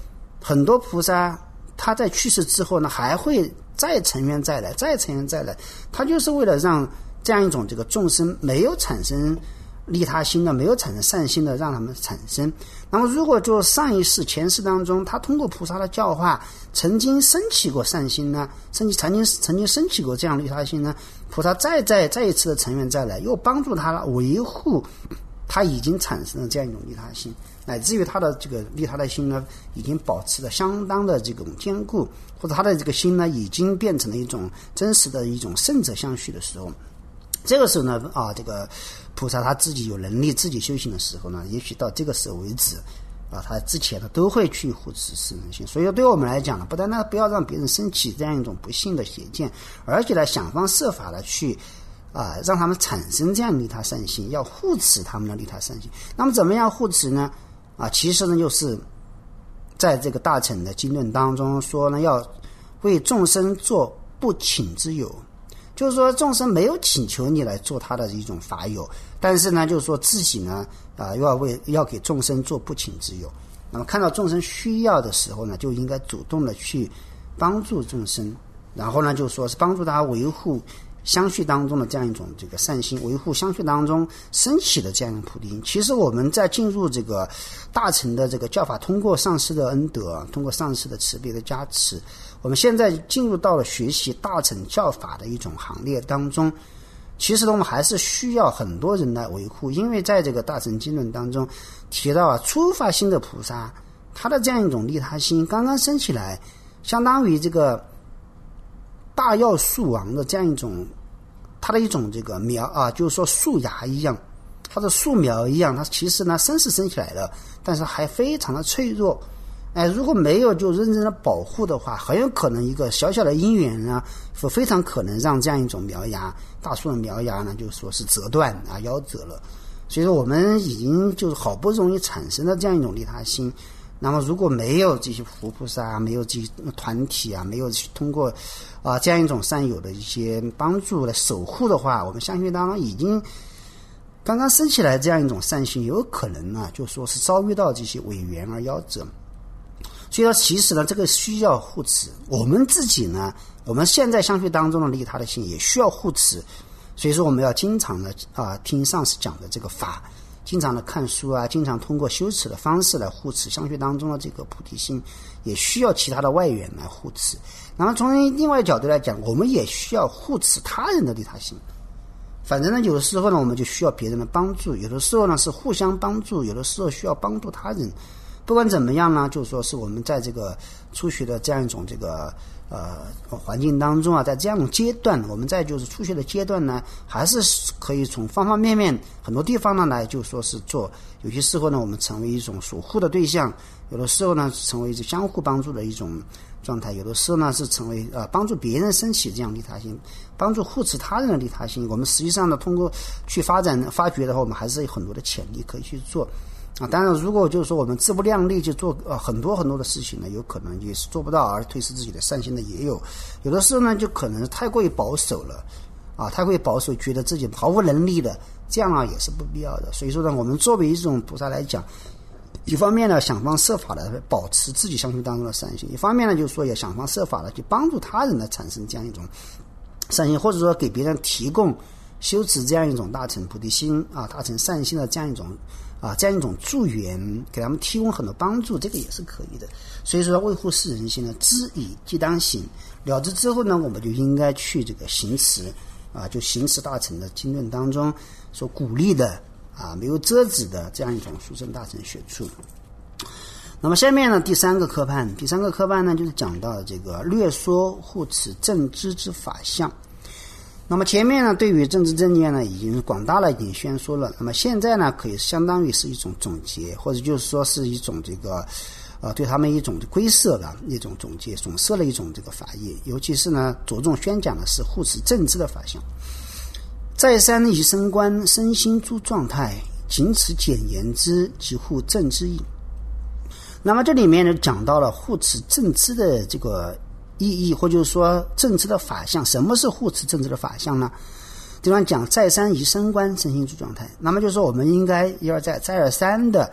很多菩萨他在去世之后呢，还会再成愿再来，再成愿再来，他就是为了让这样一种这个众生没有产生利他心的，没有产生善心的，让他们产生。那么如果就上一世前世当中，他通过菩萨的教化，曾经升起过善心呢，甚至曾经曾经升起过这样利他心呢，菩萨再再再一次的成愿再来，又帮助他维护他已经产生的这样一种利他心，乃至于他的这个利他的心呢，已经保持了相当的这种坚固，或者他的这个心呢，已经变成了一种真实的一种圣者相续的时候，这个时候呢，啊，这个菩萨他自己有能力自己修行的时候呢，也许到这个时候为止，啊，他之前呢都会去护持世人心。所以对我们来讲呢，不但呢不要让别人升起这样一种不幸的邪见，而且呢想方设法的去啊，让他们产生这样利他善心，要护持他们的利他善心。那么怎么样护持呢？啊，其实呢就是在这个大乘的经论当中说呢，要为众生做不请之友，就是说众生没有请求你来做他的一种法友，但是呢就是说自己呢啊要为要给众生做不请之友。那么看到众生需要的时候呢，就应该主动的去帮助众生，然后呢就说是帮助他维护相续当中的这样一种这个善心，维护相续当中升起的这样一种菩提心。其实我们在进入这个大乘的这个教法，通过上师的恩德，通过上师的慈悲的加持，我们现在进入到了学习大乘教法的一种行列当中。其实我们还是需要很多人来维护，因为在这个大乘经论当中提到啊，初发心的菩萨，他的这样一种利他心刚刚升起来，相当于这个大药树王的这样一种，它的一种这个苗啊，就是说树芽一样，它的树苗一样，它其实呢生是生起来了，但是还非常的脆弱。哎，如果没有就认真的保护的话，很有可能一个小小的因缘呢，非常可能让这样一种苗芽，大树的苗芽呢，就说是折断啊，夭折了。所以说我们已经就是好不容易产生了这样一种利他心。那么如果没有这些佛菩萨啊，没有这些团体啊，没有通过啊这样一种善友的一些帮助来守护的话，我们相信当中已经刚刚升起来这样一种善心，有可能呢就说是遭遇到这些违缘而夭折。所以说其实呢这个需要护持，我们自己呢，我们现在相续当中的利他的心也需要护持。所以说我们要经常的啊听上师讲的这个法，经常的看书啊，经常通过修持的方式来护持相续当中的这个菩提心，也需要其他的外援来护持。那么从另外角度来讲，我们也需要护持他人的利他心。反正呢有的时候呢我们就需要别人的帮助，有的时候呢是互相帮助，有的时候需要帮助他人。不管怎么样呢，就是说是我们在这个初学的这样一种这个呃环境当中啊，在这样一种阶段，我们在就是初学的阶段呢，还是可以从方方面面很多地方呢来就说是做。有些时候呢我们成为一种守护的对象，有的时候呢成为一种相互帮助的一种状态，有的时候呢是成为呃帮助别人升起这样利他心，帮助护持他人的利他心。我们实际上呢通过去发展发掘的话，我们还是有很多的潜力可以去做啊。当然如果就是说我们自不量力去做呃很多很多的事情呢，有可能也是做不到而推失自己的善心的也有。有的时候呢就可能太过于保守了啊，太过于保守，觉得自己毫无能力的，这样啊也是不必要的。所以说呢，我们作为一种菩萨来讲，一方面呢想方设法的保持自己相续当中的善心，一方面呢就是说也想方设法的去帮助他人来产生这样一种善心，或者说给别人提供修持这样一种大乘菩提心啊，大乘善心的这样一种啊这样一种助缘，给他们提供很多帮助，这个也是可以的。所以说维护世人心呢，知已即当行，了知之后呢，我们就应该去这个行持啊，就行持大乘的经论当中所鼓励的啊，没有遮止的这样一种殊胜大乘学处。那么下面呢，第三个科判，第三个科判呢，就是讲到这个略说护持正知之法相。那么前面呢，对于正知正念呢，已经广大了，已经宣说了。那么现在呢，可以相当于是一种总结，或者就是说是一种这个呃，对他们一种归摄了一种总结，总摄了一种这个法业。尤其是呢，着重宣讲的是护持正知的法相。再三以升观身心诸状态，仅此简言之，即护正知意。那么这里面呢，讲到了护持正知的这个意义，或就是说正知的法相。什么是护持正知的法相呢？这方讲再三以升观身心诸状态。那么就是说，我们应该一而再、再而三的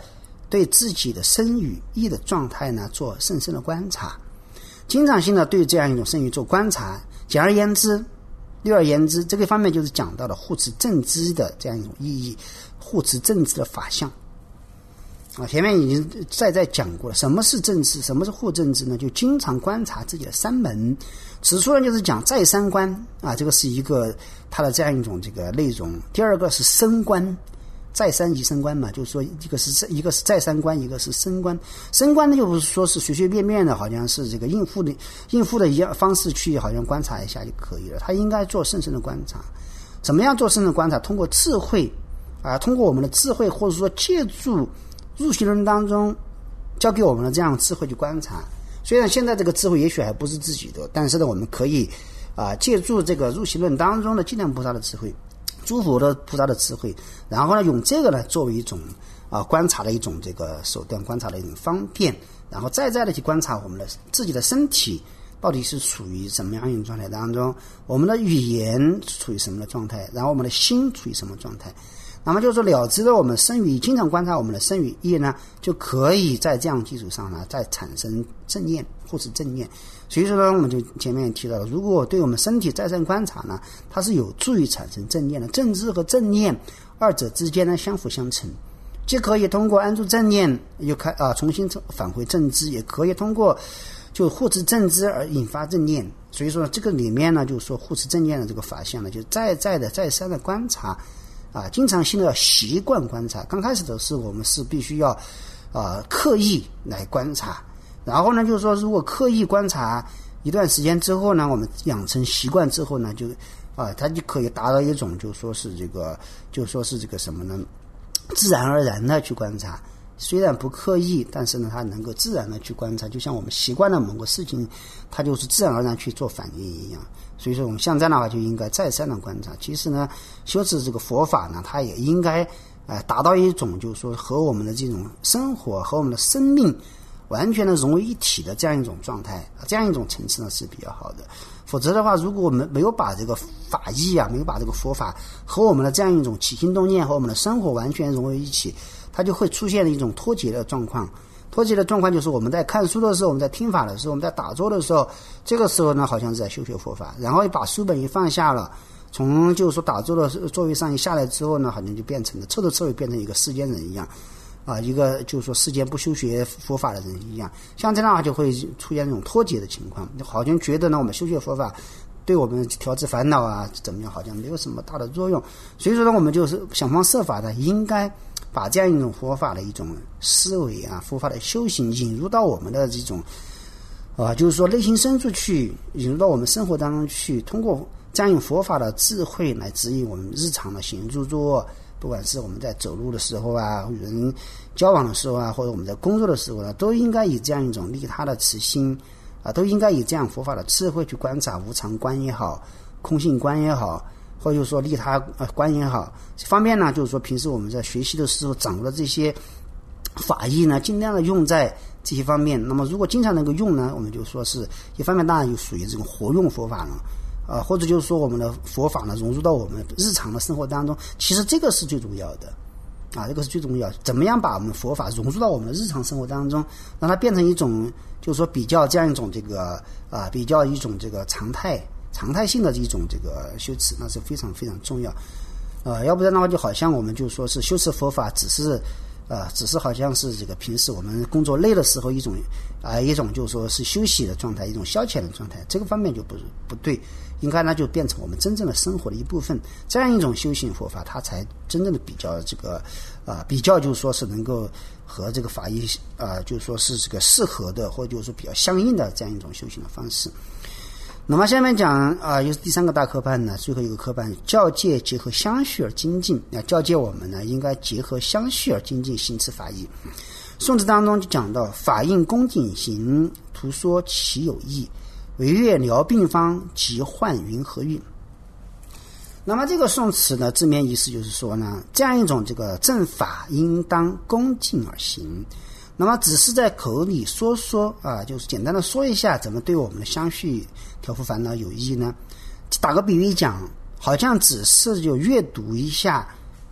对自己的身与意的状态呢做慎深的观察，经常性的对这样一种身语做观察。简而言之，略而言之，这个方面就是讲到了护持正知的这样一种意义，护持正知的法相。啊，前面已经再再讲过了，什么是正知，什么是护正知呢？就经常观察自己的三门。此处呢，就是讲再三观啊，这个是一个它的这样一种这个内容。第二个是升观，再三即升观嘛，就是说一个是一个是再三观，一个是升观。升观呢，又不是说是随随便便的，好像是这个应付的应付的一样方式去好像观察一下就可以了。他应该做深深的观察。怎么样做深深的观察？通过智慧啊，通过我们的智慧，或者说借助入息论当中教给我们的这样智慧去观察。虽然现在这个智慧也许还不是自己的，但是呢，我们可以啊借助这个入息论当中的计量菩萨的智慧，诸佛的菩萨的智慧，然后呢用这个呢作为一种啊观察的一种这个手段，观察的一种方便，然后再再的去观察我们的自己的身体到底是处于什么样一种状态当中，我们的语言处于什么的状态，然后我们的心处于什么状态。那么就是说了知了我们身语，经常观察我们的身语意呢，就可以在这样基础上呢再产生正念或是正念。所以说呢，我们就前面也提到了，如果对我们身体再三观察呢，它是有助于产生正念的。正知和正念二者之间呢相辅相成，既可以通过安住正念又开啊重新返回正知，也可以通过就护持正知而引发正念。所以说这个里面呢，就是说护持正念的这个法相呢，就再再的再三的观察啊，经常性的要习惯观察。刚开始的是我们是必须要啊刻意来观察，然后呢就是说如果刻意观察一段时间之后呢，我们养成习惯之后呢，就啊它就可以达到一种就说是这个就说是这个什么呢，自然而然的去观察。虽然不刻意，但是呢它能够自然的去观察，就像我们习惯了某个事情，它就是自然而然去做反应一样。所以说我们像这样的话就应该再三的观察。其实呢修持这个佛法呢，它也应该呃达到一种就是说和我们的这种生活和我们的生命完全的融为一体的这样一种状态，这样一种层次呢是比较好的。否则的话，如果我们没有把这个法义啊，没有把这个佛法和我们的这样一种起心动念和我们的生活完全融为一起，它就会出现一种脱节的状况。脱节的状况就是我们在看书的时候，我们在听法的时候，我们在打坐的时候，这个时候呢好像是在修学佛法，然后把书本一放下了，从就是说打坐的座位上一下来之后呢，好像就变成了彻头彻尾变成一个世间人一样啊，一个就是说世间不修学佛法的人一样。像这样的话就会出现这种脱节的情况，好像觉得呢我们修学佛法对我们调治烦恼啊怎么样好像没有什么大的作用。所以说呢我们就是想方设法的应该把这样一种佛法的一种思维啊，佛法的修行引入到我们的这种啊，就是说内心深处去，引入到我们生活当中去，通过这样用佛法的智慧来指引我们日常的行住坐，不管是我们在走路的时候啊，与人交往的时候啊，或者我们在工作的时候呢，都应该以这样一种利他的慈心啊，都应该以这样佛法的智慧去观察无常观也好，空性观也好，或者就是说利他呃观也好。这方面呢，就是说平时我们在学习的时候掌握的这些法义呢，尽量的用在这些方面。那么如果经常能够用呢，我们就说是一方面当然就属于这种活用佛法了。呃，或者就是说我们的佛法呢融入到我们日常的生活当中，其实这个是最重要的啊，这个是最重要。怎么样把我们佛法融入到我们的日常生活当中，让它变成一种就是说比较这样一种这个啊比较一种这个常态常态性的一种这个修持，那是非常非常重要。呃，要不然的话就好像我们就说是修持佛法只是呃，只是好像是这个平时我们工作累的时候一种啊、呃、一种就是说是休息的状态，一种消遣的状态，这个方面就不不对。应该呢就变成我们真正的生活的一部分，这样一种修行佛法，它才真正的比较这个啊、呃、比较就是说是能够和这个法义啊、呃、就是说是这个适合的，或者就是说比较相应的这样一种修行的方式。那么下面讲啊，又是第三个大科判呢，最后一个科判，教戒结合相续而精进。啊，教戒我们呢应该结合相续而精进，行持法义。宋词当中就讲到，法印恭谨行，图说其有益，惟越疗病方，即患云何运。那么这个宋词呢，字面意思就是说呢，这样一种这个正法应当恭敬而行。那么只是在口里说说啊，就是简单的说一下怎么对我们的相续调伏烦恼有益呢？打个比喻讲，好像只是就阅读一下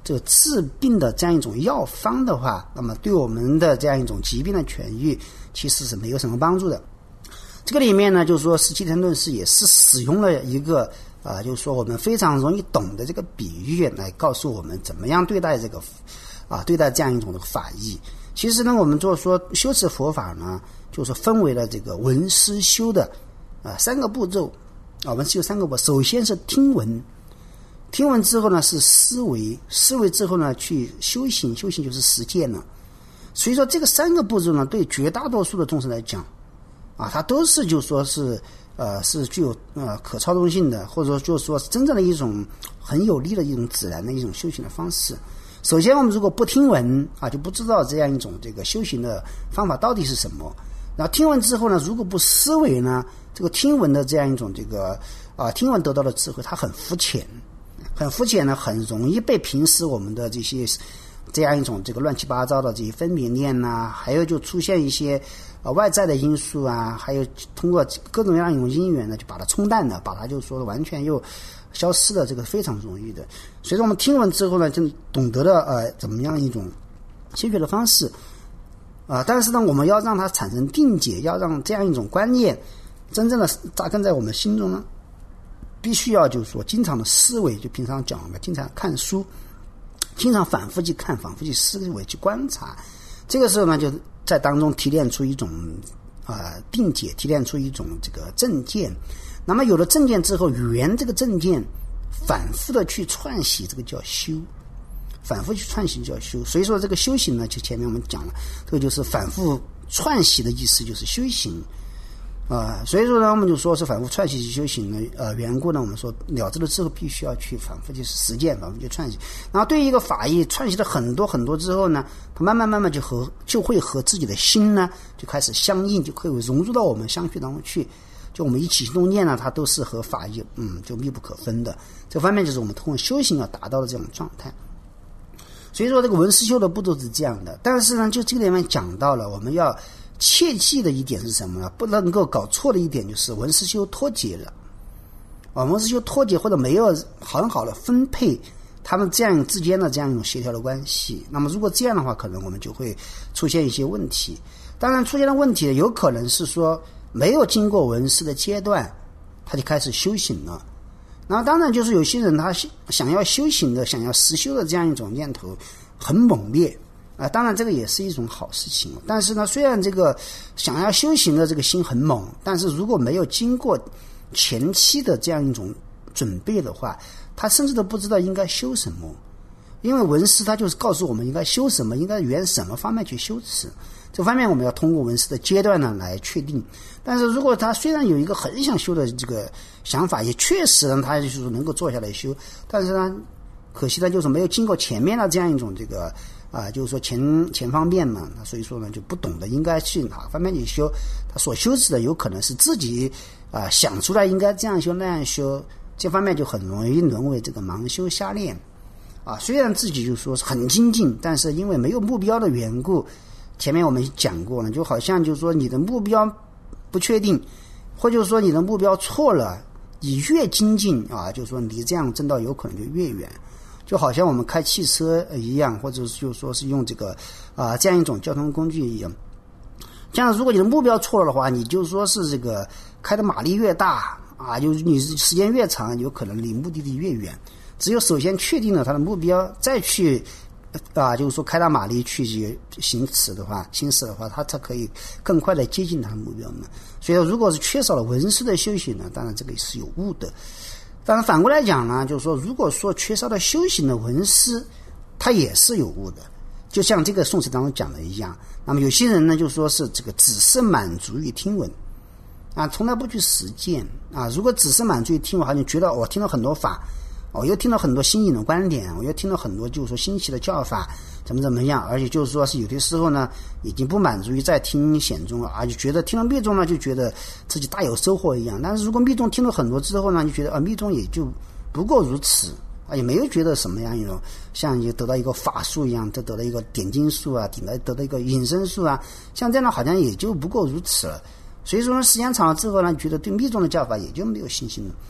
这个治病的这样一种药方的话，那么对我们的这样一种疾病的痊愈其实是没有什么帮助的。这个里面呢，就是说十七天论师也是使用了一个啊、呃，就是说我们非常容易懂的这个比喻来告诉我们怎么样对待这个啊，对待这样一种的法义。其实呢，我们就是说修持佛法呢，就是分为了这个闻思修的啊三个步骤啊，我们是有三个步骤。首先是听闻，听闻之后呢是思维，思维之后呢去修行，修行就是实践了。所以说这个三个步骤呢，对绝大多数的众生来讲啊，它都是就说是呃是具有呃可操纵性的，或者说就是说是真正的一种很有利的一种自然的一种修行的方式。首先我们如果不听闻啊，就不知道这样一种这个修行的方法到底是什么。然后听闻之后呢，如果不思维呢，这个听闻的这样一种这个啊听闻得到的智慧，它很肤浅，很肤浅呢，很容易被平时我们的这些这样一种这个乱七八糟的这些分别念呐、啊，还有就出现一些呃外在的因素啊，还有通过各种各样一种因缘呢，就把它冲淡了，把它就说完全又消失了，这个非常容易的。所以说我们听闻之后呢，就懂得了呃怎么样一种修学的方式啊、呃，但是呢，我们要让它产生定解，要让这样一种观念真正的扎根在我们心中呢，必须要就是说经常的思维，就平常讲的经常看书，经常反复去看，反复去思维，去观察。这个时候呢，就在当中提炼出一种啊、呃、定解，提炼出一种这个正见。那么有了正见之后，圆这个正见，反复的去串习，这个叫修。反复去串习叫修。所以说这个修行呢，就前面我们讲了，这个就是反复串习的意思，就是修行。啊、呃，所以说呢，我们就说是反复串习去修行呢，呃，缘故呢，我们说了知了之后，必须要去反复去实践，反复去串习。然后对于一个法义串习了很多很多之后呢，它慢慢慢慢就和就会和自己的心呢就开始相应，就会融入到我们相续当中去。就我们一起动念呢，它都是和法义嗯就密不可分的。这方面就是我们通过修行要达到的这种状态。所以说这个闻思修的步骤是这样的，但是呢，就这个里面讲到了，我们要切记的一点是什么呢？不能够搞错的一点就是闻思修脱节了，啊，闻思修脱节或者没有很好的分配他们这样之间的这样一种协调的关系。那么如果这样的话，可能我们就会出现一些问题。当然出现的问题有可能是说没有经过闻思的阶段，他就开始修行了。然后当然就是有些人他想要修行的，想要实修的这样一种念头很猛烈啊，当然这个也是一种好事情。但是呢，虽然这个想要修行的这个心很猛，但是如果没有经过前期的这样一种准备的话，他甚至都不知道应该修什么。因为闻思他就是告诉我们应该修什么，应该沿什么方面去修持。这方面我们要通过闻思的阶段呢来确定。但是如果他虽然有一个很想修的这个想法，也确实让他就是能够坐下来修，但是呢，可惜他就是没有经过前面的这样一种这个啊、呃，就是说前前方面嘛，所以说呢就不懂得应该去哪方面去修。他所修持的有可能是自己啊、呃、想出来应该这样修那样修，这方面就很容易沦为这个盲修瞎练啊。虽然自己就说是很精进，但是因为没有目标的缘故。前面我们讲过了，就好像就是说你的目标不确定，或者说你的目标错了，你越精进啊，就是说离这样正道有可能就越远。就好像我们开汽车一样，或者就说是用这个啊这样一种交通工具一样。这样如果你的目标错了的话，你就说是这个开的马力越大啊，就你时间越长，有可能离目的地越远。只有首先确定了他的目标，再去啊，就是说开大马力去行驶的话，行驶的话，它才可以更快的接近它的目标嘛。所以说，如果是缺少了闻思的修行呢，当然这个是有误的。当然反过来讲呢，就是说，如果说缺少了修行的闻思，它也是有误的。就像这个宋词当中讲的一样，那么有些人呢，就说是这个只是满足于听闻啊，从来不去实践啊。如果只是满足于听闻，好像觉得我听了很多法。我又听了很多新颖的观点，我又听了很多就是说新奇的教法，怎么怎么样，而且就是说是有的时候呢，已经不满足于再听显宗了，而且觉得听了密宗呢，就觉得自己大有收获一样。但是如果密宗听了很多之后呢，就觉得啊，密宗也就不过如此啊，也没有觉得什么样一种像你得到一个法术一样，就得到一个点睛术啊，得到得到一个隐身术啊，像这样的好像也就不过如此了。所以说时间长了之后呢，觉得对密宗的教法也就没有信心了。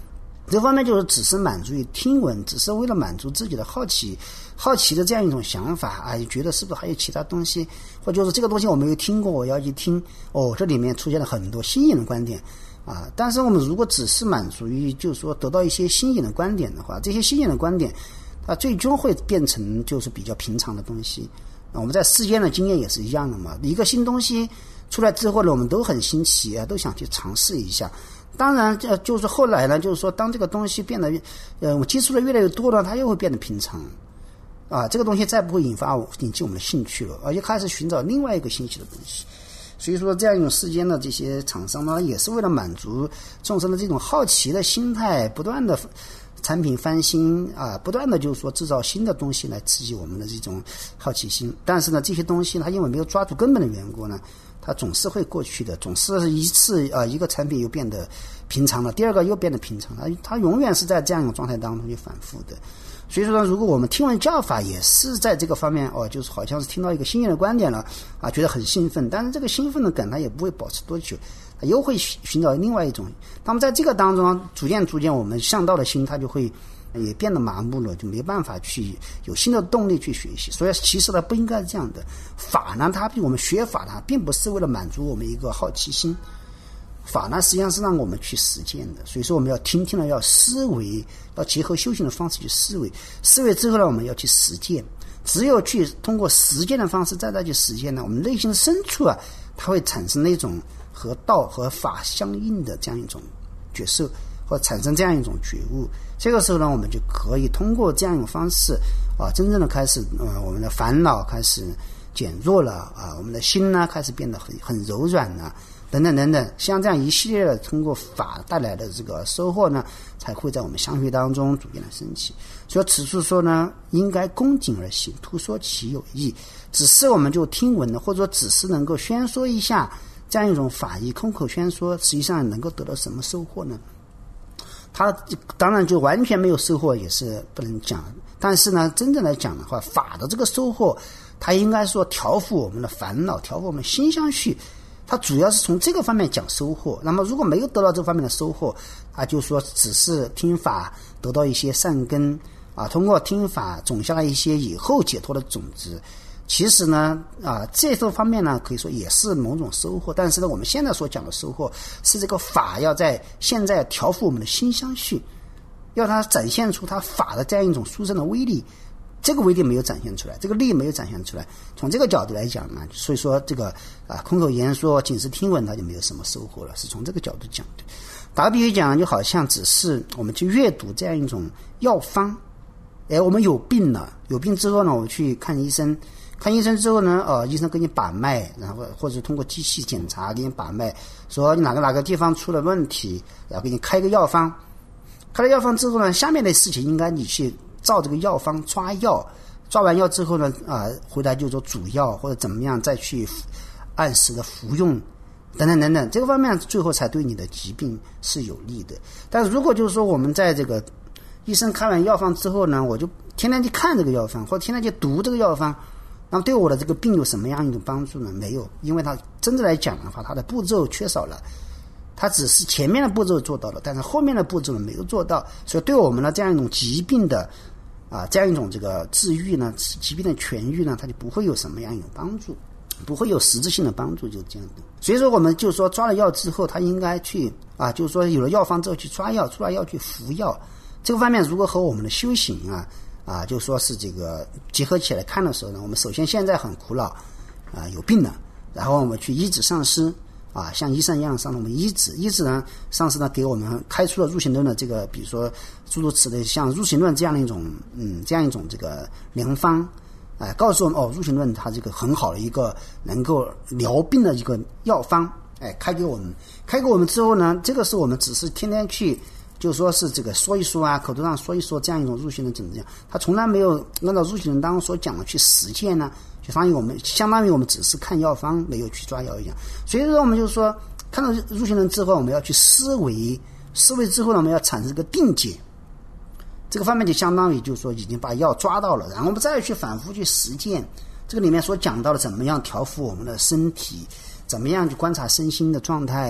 这方面就是只是满足于听闻，只是为了满足自己的好奇好奇的这样一种想法啊，觉得是不是还有其他东西，或者就是这个东西我没有听过，我要去听，哦，这里面出现了很多新颖的观点啊。但是我们如果只是满足于就是说得到一些新颖的观点的话，这些新颖的观点它最终会变成就是比较平常的东西。我们在世间的经验也是一样的嘛，一个新东西出来之后呢，我们都很新奇啊，都想去尝试一下。当然呃，就是后来呢，就是说当这个东西变得呃，我接触的越来越多了，它又会变得平常啊，这个东西再不会引发引起我们的兴趣了，而且开始寻找另外一个新奇的东西。所以说这样一种世间的这些厂商呢，也是为了满足众生的这种好奇的心态，不断的产品翻新啊，不断的就是说制造新的东西来刺激我们的这种好奇心。但是呢，这些东西它因为没有抓住根本的缘故呢，它总是会过去的，总是一次啊一个产品又变得平常了，第二个又变得平常了，它永远是在这样一种状态当中去反复的。所以说呢，如果我们听闻教法也是在这个方面哦，就是好像是听到一个新鲜的观点了啊，觉得很兴奋，但是这个兴奋的感它也不会保持多久，又会寻找另外一种。那么在这个当中，逐渐逐渐我们向道的心它就会也变得麻木了，就没办法去有新的动力去学习。所以其实它不应该是这样的。法呢，它比我们学法呢，并不是为了满足我们一个好奇心，法呢实际上是让我们去实践的。所以说我们要听听了，要思维，要结合修行的方式去思维，思维之后呢，我们要去实践。只有去通过实践的方式再再去实践呢，我们内心深处啊，它会产生那种和道和法相应的这样一种觉受，或产生这样一种觉悟。这个时候呢，我们就可以通过这样一种方式啊，真正的开始呃，我们的烦恼开始减弱了啊，我们的心呢开始变得很很柔软了，等等等等，像这样一系列的通过法带来的这个收获呢，才会在我们相续当中逐渐的升起。所以此处说呢，应该恭敬而行，图说其有益。只是我们就听闻了，或者说只是能够宣说一下这样一种法义，空口宣说，实际上能够得到什么收获呢？他当然就完全没有收获也是不能讲，但是呢，真正来讲的话，法的这个收获，它应该说调伏我们的烦恼，调伏我们的心相续，它主要是从这个方面讲收获。那么如果没有得到这方面的收获，他就说只是听法得到一些善根啊，通过听法种下了一些以后解脱的种子。其实呢啊，这个方面呢可以说也是某种收获，但是呢，我们现在所讲的收获是这个法要在现在调伏我们的心相续，要它展现出它法的这样一种殊胜的威力。这个威力没有展现出来，这个力没有展现出来，从这个角度来讲呢，所以说这个啊空口言说仅是听闻，它就没有什么收获了，是从这个角度讲的。打个比喻讲，就好像只是我们去阅读这样一种药方，哎，我们有病了，有病之后呢，我们去看医生，看医生之后呢，呃，医生给你把脉，然后或者通过机器检查给你把脉，说你哪个哪个地方出了问题，然后给你开个药方。开了药方之后呢，下面的事情应该你去照这个药方抓药，抓完药之后呢，啊、呃，回来就说煮药或者怎么样再去按时的服用，等等等等，这个方面最后才对你的疾病是有利的。但是如果就是说我们在这个医生开完药方之后呢，我就天天去看这个药方，或者天天去读这个药方，那么对我的这个病有什么样一种帮助呢？没有，因为它真的来讲的话，它的步骤缺少了，它只是前面的步骤做到了，但是后面的步骤呢没有做到，所以对我们的这样一种疾病的啊，这样一种这个治愈呢，疾病的痊愈呢，它就不会有什么样一种帮助，不会有实质性的帮助，就是这样的。所以说我们就说抓了药之后，他应该去啊，就是说有了药方之后去抓药，抓了药去服药。这个方面如果和我们的修行啊啊，就说是这个结合起来看的时候呢，我们首先现在很苦恼啊，有病了，然后我们去医治上师啊，像医生一样上我们医治，医治呢，上师呢给我们开出了入行论的这个，比如说诸如此类，像入行论这样的一种嗯，这样一种这个良方。哎，告诉我们哦，入行论它这个很好的一个能够疗病的一个药方，哎，开给我们，开给我们之后呢，这个是我们只是天天去，就说是这个说一说啊，口头上说一说，这样一种入行论怎么样？他从来没有按照入行论当中所讲的去实践呢，就相当于我们相当于我们只是看药方，没有去抓药一样。所以说，我们就是说，看到入行论之后，我们要去思维，思维之后呢，我们要产生一个定解。这个方面就相当于就是说已经把药抓到了，然后我们再去反复去实践这个里面所讲到的怎么样调伏我们的身体，怎么样去观察身心的状态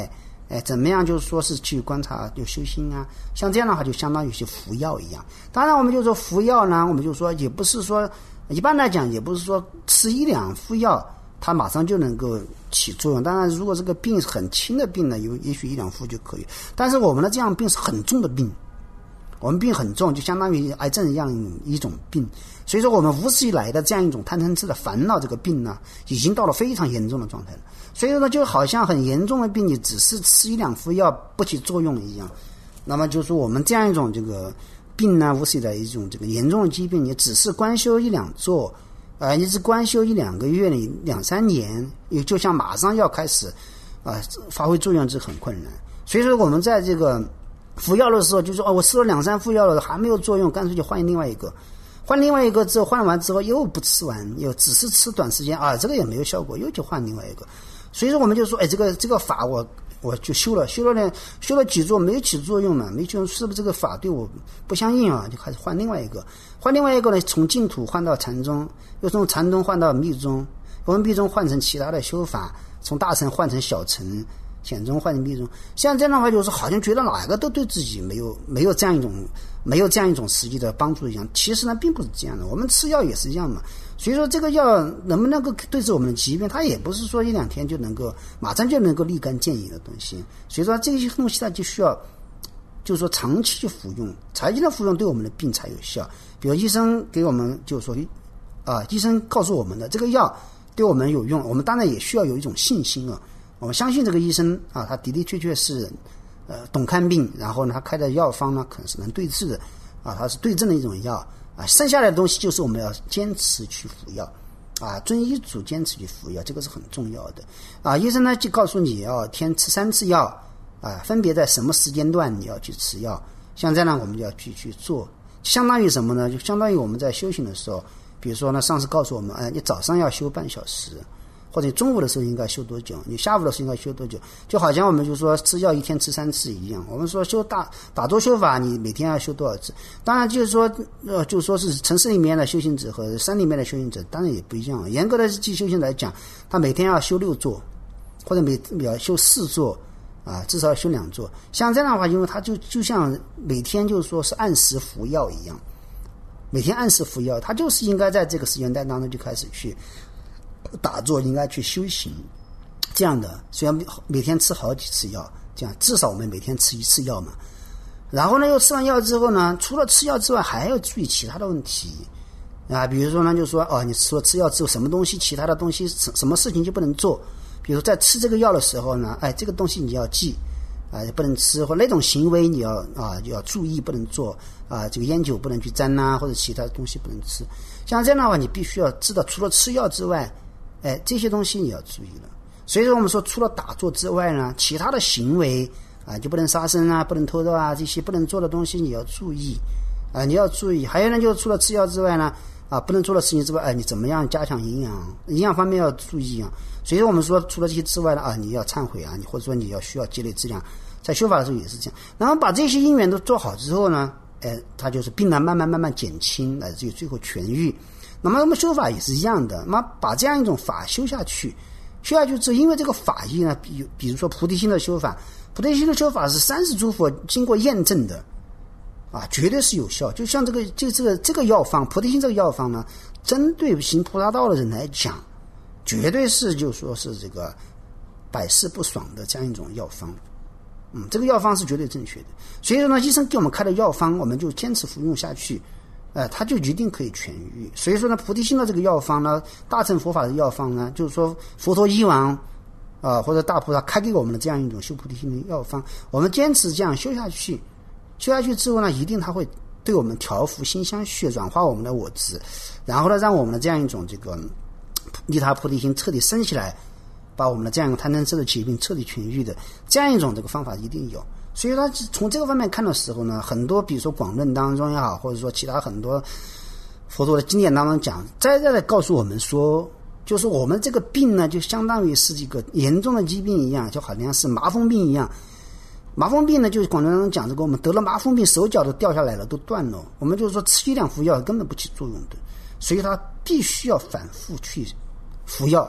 哎，怎么样就是说是去观察就修心啊，像这样的话就相当于是服药一样。当然我们就说服药呢，我们就说也不是说一般来讲也不是说吃一两副药它马上就能够起作用。当然如果这个病是很轻的病呢，有也许一两副就可以，但是我们的这样病是很重的病，我们病很重，就相当于癌症一样一种病。所以说我们无始以来的这样一种贪嗔痴的烦恼这个病呢，已经到了非常严重的状态了。所以说呢，就好像很严重的病，你只是吃一两副药不起作用一样。那么就是说我们这样一种这个病呢，无始以来一种这个严重的疾病，你只是观修一两座，呃，你只观修一两个月，你两三年，也就像马上要开始啊、呃、发挥作用，这很困难。所以说我们在这个服药的时候，就说哦，我吃了两三副药了还没有作用，干脆就换另外一个。换另外一个之后，换完之后又不吃完，又只是吃短时间啊，这个也没有效果，又去换另外一个。所以说我们就说，哎，这个这个法我我就修了，修了呢，修了几座没有起作用嘛，没起作用，是不是这个法对我不相应啊？就开始换另外一个，换另外一个呢，从净土换到禅宗，又从禅宗换到密宗，从密宗换成其他的修法，从大乘换成小乘。显宗换成密宗，像这样的话，就是好像觉得哪个都对自己没有没有这样一种没有这样一种实际的帮助一样。其实呢，并不是这样的。我们吃药也是这样嘛。所以说，这个药能不能够对治我们的疾病，它也不是说一两天就能够马上就能够立竿见影的东西。所以说，这些东西它就需要，就是说长期去服用，长期的服用对我们的病才有效。比如医生给我们就是说，啊，医生告诉我们的这个药对我们有用，我们当然也需要有一种信心啊。我们相信这个医生啊，他的的确确是，呃，懂看病，然后呢，他开的药方呢，可能是能对治的，啊，他是对症的一种药啊。剩下来的东西就是我们要坚持去服药，啊，遵医嘱坚持去服药，这个是很重要的啊。医生呢就告诉你要天吃三次药，啊，分别在什么时间段你要去吃药，像这样呢，我们就要去去做，相当于什么呢？就相当于我们在修行的时候，比如说呢，上次告诉我们，哎，你早上要修半小时。或者中午的时候应该休多久，你下午的时候应该休多久，就好像我们就说吃药一天吃三次一样。我们说修大打坐修法，你每天要修多少次？当然就是说呃，就说是城市里面的修行者和山里面的修行者当然也不一样。严格的记修行来讲，他每天要修六座，或者每要修四座啊，至少要修两座。像这样的话，因为他就就像每天就是说是按时服药一样，每天按时服药，他就是应该在这个时间段当中就开始去打坐，应该去修行，这样的。虽然每天吃好几次药，这样至少我们每天吃一次药嘛。然后呢，又吃完药之后呢，除了吃药之外，还要注意其他的问题啊。比如说呢，就说哦，你除了吃药之后，什么东西，其他的东西，什么事情就不能做。比如在吃这个药的时候呢，哎，这个东西你要记啊，不能吃，或那种行为你要啊要注意，不能做啊。这个烟酒不能去沾呐、啊，或者其他的东西不能吃。像这样的话，你必须要知道，除了吃药之外，哎，这些东西你要注意了。所以说我们说，除了打坐之外呢，其他的行为啊，就不能杀生啊，不能偷盗啊，这些不能做的东西你要注意啊，你要注意。还有呢，就是除了吃药之外呢，啊，不能做的事情之外，哎，你怎么样加强营养？营养方面要注意啊。所以说我们说，除了这些之外呢，啊，你要忏悔啊，你或者说你要需要积累质量，在修法的时候也是这样。然后把这些因缘都做好之后呢，哎，它就是病呢慢慢慢慢减轻，乃至于最后痊愈。那么我们修法也是一样的，那么把这样一种法修下去，修下去之后，因为这个法义呢，比比如说菩提心的修法，菩提心的修法是三世诸佛经过验证的，啊，绝对是有效。就像这个就这个这个药方，菩提心这个药方呢，针对行菩萨道的人来讲，绝对是就说是这个百试不爽的这样一种药方。嗯，这个药方是绝对正确的。所以说呢，医生给我们开的药方，我们就坚持服用下去。呃，它就一定可以痊愈。所以说呢，菩提心的这个药方呢，大乘佛法的药方呢，就是说佛陀以往啊、呃、或者大菩萨开给我们的这样一种修菩提心的药方，我们坚持这样修下去，修下去之后呢，一定它会对我们调伏心相续，软化我们的我执，然后呢，让我们的这样一种这个利他菩提心彻底升起来，把我们的这样一个贪嗔痴的疾病彻底痊愈的这样一种这个方法一定有。所以他从这个方面看的时候呢，很多比如说广论当中也好，或者说其他很多佛陀的经典当中讲，在这里告诉我们说，就是我们这个病呢，就相当于是一个严重的疾病一样，就好像是麻风病一样。麻风病呢，就是广论当中讲这个，我们得了麻风病，手脚都掉下来了，都断了，我们就是说吃一两副药根本不起作用的，所以他必须要反复去服药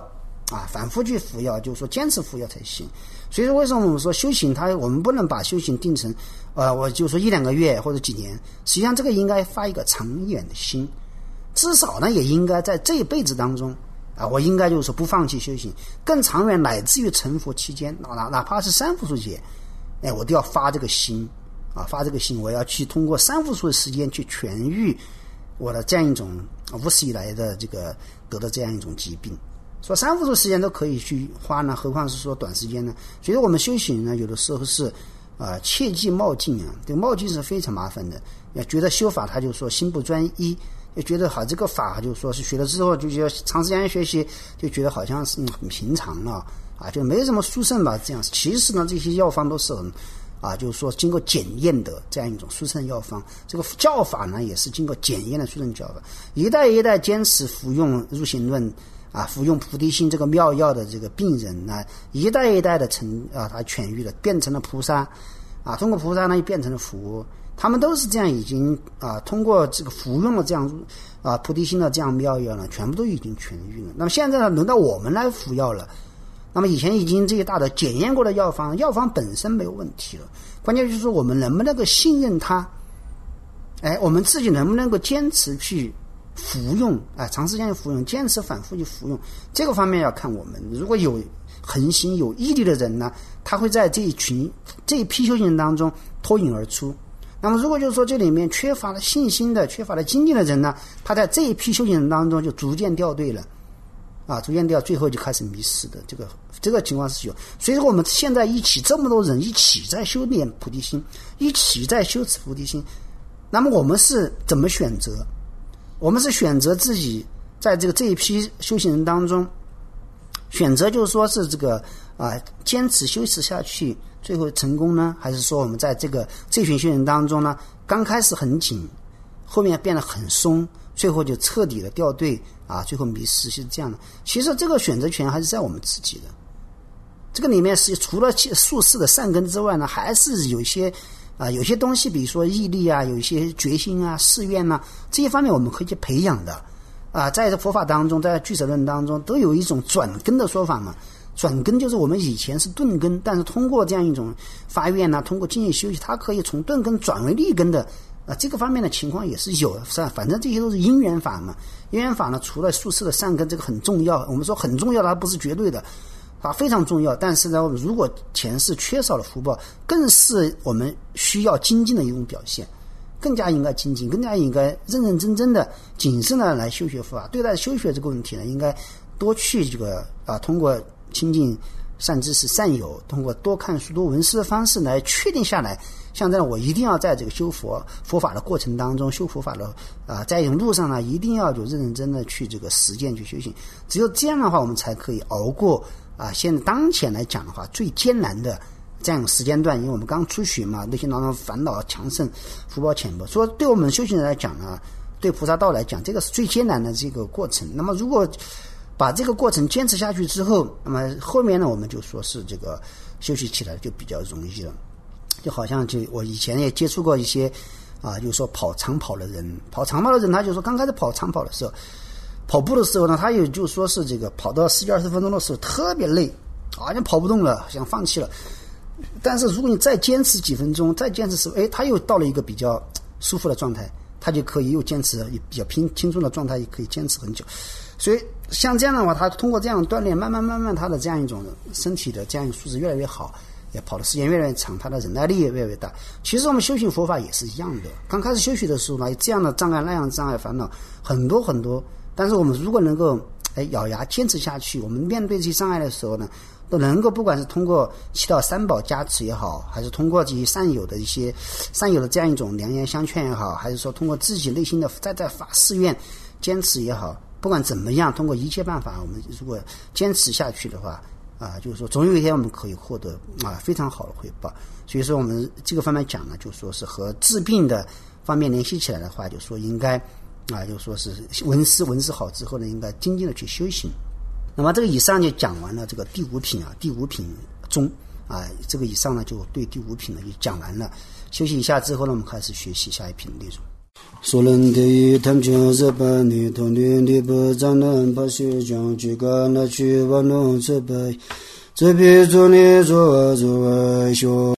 啊，反复去服药，就是说坚持服药才行。所以说为什么我们说修行它，我们不能把修行定成呃我就说一两个月或者几年，实际上这个应该发一个长远的心，至少呢也应该在这一辈子当中啊，我应该就是说不放弃修行，更长远乃至于成佛期间，哪哪怕是三伏数节，哎，我都要发这个心啊，发这个心，我要去通过三伏数的时间去痊愈我的这样一种无始以来的这个得的这样一种疾病。说三伏数时间都可以去花呢，何况是说短时间呢？所以我们修行呢，有的时候是啊、呃，切忌冒进啊，这个冒进是非常麻烦的。要觉得修法，他就说心不专一，就觉得好这个法，就说是学了之后就觉得长时间学习，就觉得好像是很平常了啊，就没什么殊胜吧这样。其实呢，这些药方都是很啊，就是说经过检验的这样一种殊胜药方。这个教法呢，也是经过检验的殊胜教法。一代一代坚持服用入行论。啊，服用菩提心这个妙药的这个病人呢，一代一代的成啊，他痊愈了，变成了菩萨，啊，通过菩萨呢又变成了佛，他们都是这样已经啊，通过这个服用了这样啊菩提心的这样妙药呢，全部都已经痊愈了。那么现在呢，轮到我们来服药了。那么以前已经这些大的检验过的药方，药方本身没有问题了，关键就是说我们能不能够信任它，哎，我们自己能不能够坚持去服用啊、哎，长时间服用，坚持反复去服用，这个方面要看我们。如果有恒心有毅力的人呢，他会在这一群这一批修行人当中脱颖而出。那么如果就是说这里面缺乏了信心的、缺乏了精进的人呢，他在这一批修行人当中就逐渐掉队了，啊，逐渐掉，最后就开始迷失的。这个这个情况是有。所以说我们现在一起这么多人一起在修炼菩提心，一起在修持菩提心，那么我们是怎么选择？我们是选择自己在这个这一批修行人当中，选择就是说是这个啊坚持修持下去，最后成功呢，还是说我们在这个这群修行人当中呢，刚开始很紧，后面变得很松，最后就彻底的掉队啊，最后迷失，是这样的。其实这个选择权还是在我们自己的。这个里面是除了术士的善根之外呢，还是有一些。啊，有些东西，比如说毅力啊，有一些决心啊、誓愿啊，这些方面我们可以去培养的。啊，在佛法当中，在俱舍论当中，都有一种转根的说法嘛。转根就是我们以前是钝根，但是通过这样一种发愿呢、啊，通过精进修习，它可以从钝根转为利根的。啊，这个方面的情况也是有的，是吧？反正这些都是因缘法嘛。因缘法呢，除了术士的善根，这个很重要。我们说很重要，它不是绝对的。啊，非常重要，但是呢，如果前世缺少了福报，更是我们需要精进的一种表现，更加应该精进，更加应该认认真真的、谨慎的来修学佛法。对待修学这个问题呢，应该多去这个啊，通过亲近善知识、善友，通过多看书、多闻思的方式来确定下来。像这样，我一定要在这个修佛佛法的过程当中，修佛法的啊，在一种路上呢，一定要有认认真的去这个实践去修行。只有这样的话，我们才可以熬过。啊，现在当前来讲的话，最艰难的这样一个时间段，因为我们刚出学嘛，内心当中烦恼强盛，福报浅薄，所以对我们修行人来讲呢，对菩萨道来讲，这个是最艰难的这个过程。那么如果把这个过程坚持下去之后，那么后面呢，我们就说是这个修习起来就比较容易了。就好像就我以前也接触过一些啊，就是说跑长跑的人，跑长跑的人，他就说刚开始跑长跑的时候。跑步的时候呢，他也就说是这个跑到十几二十分钟的时候特别累，好像跑不动了，想放弃了。但是如果你再坚持几分钟，再坚持时候，哎，他又到了一个比较舒服的状态，他就可以又坚持比较轻轻松的状态，也可以坚持很久。所以像这样的话，他通过这样锻炼，慢慢慢慢他的这样一种身体的这样一种素质越来越好，也跑的时间越来越长，他的忍耐力也越来越大。其实我们修行佛法也是一样的，刚开始修习的时候呢，这样的障碍那样的障碍烦恼很多很多。但是我们如果能够哎咬牙坚持下去，我们面对这些障碍的时候呢，都能够不管是通过祈祷三宝加持也好，还是通过这些善友的一些善友的这样一种良言相劝也好，还是说通过自己内心的再再发誓愿坚持也好，不管怎么样，通过一切办法，我们如果坚持下去的话啊，就是说总有一天我们可以获得啊非常好的回报。所以说我们这个方面讲呢，就说是和治病的方面联系起来的话，就说应该啊，就说是闻思闻思好之后呢，应该精进的去修行。那么这个以上就讲完了这个第五品啊，第五品中啊，这个以上呢就对第五品呢就讲完了。休息一下之后呢，我们开始学习下一品内容。 所论的一探究日本的同年的不长能把学将这个那去玩弄这边这边做你做做修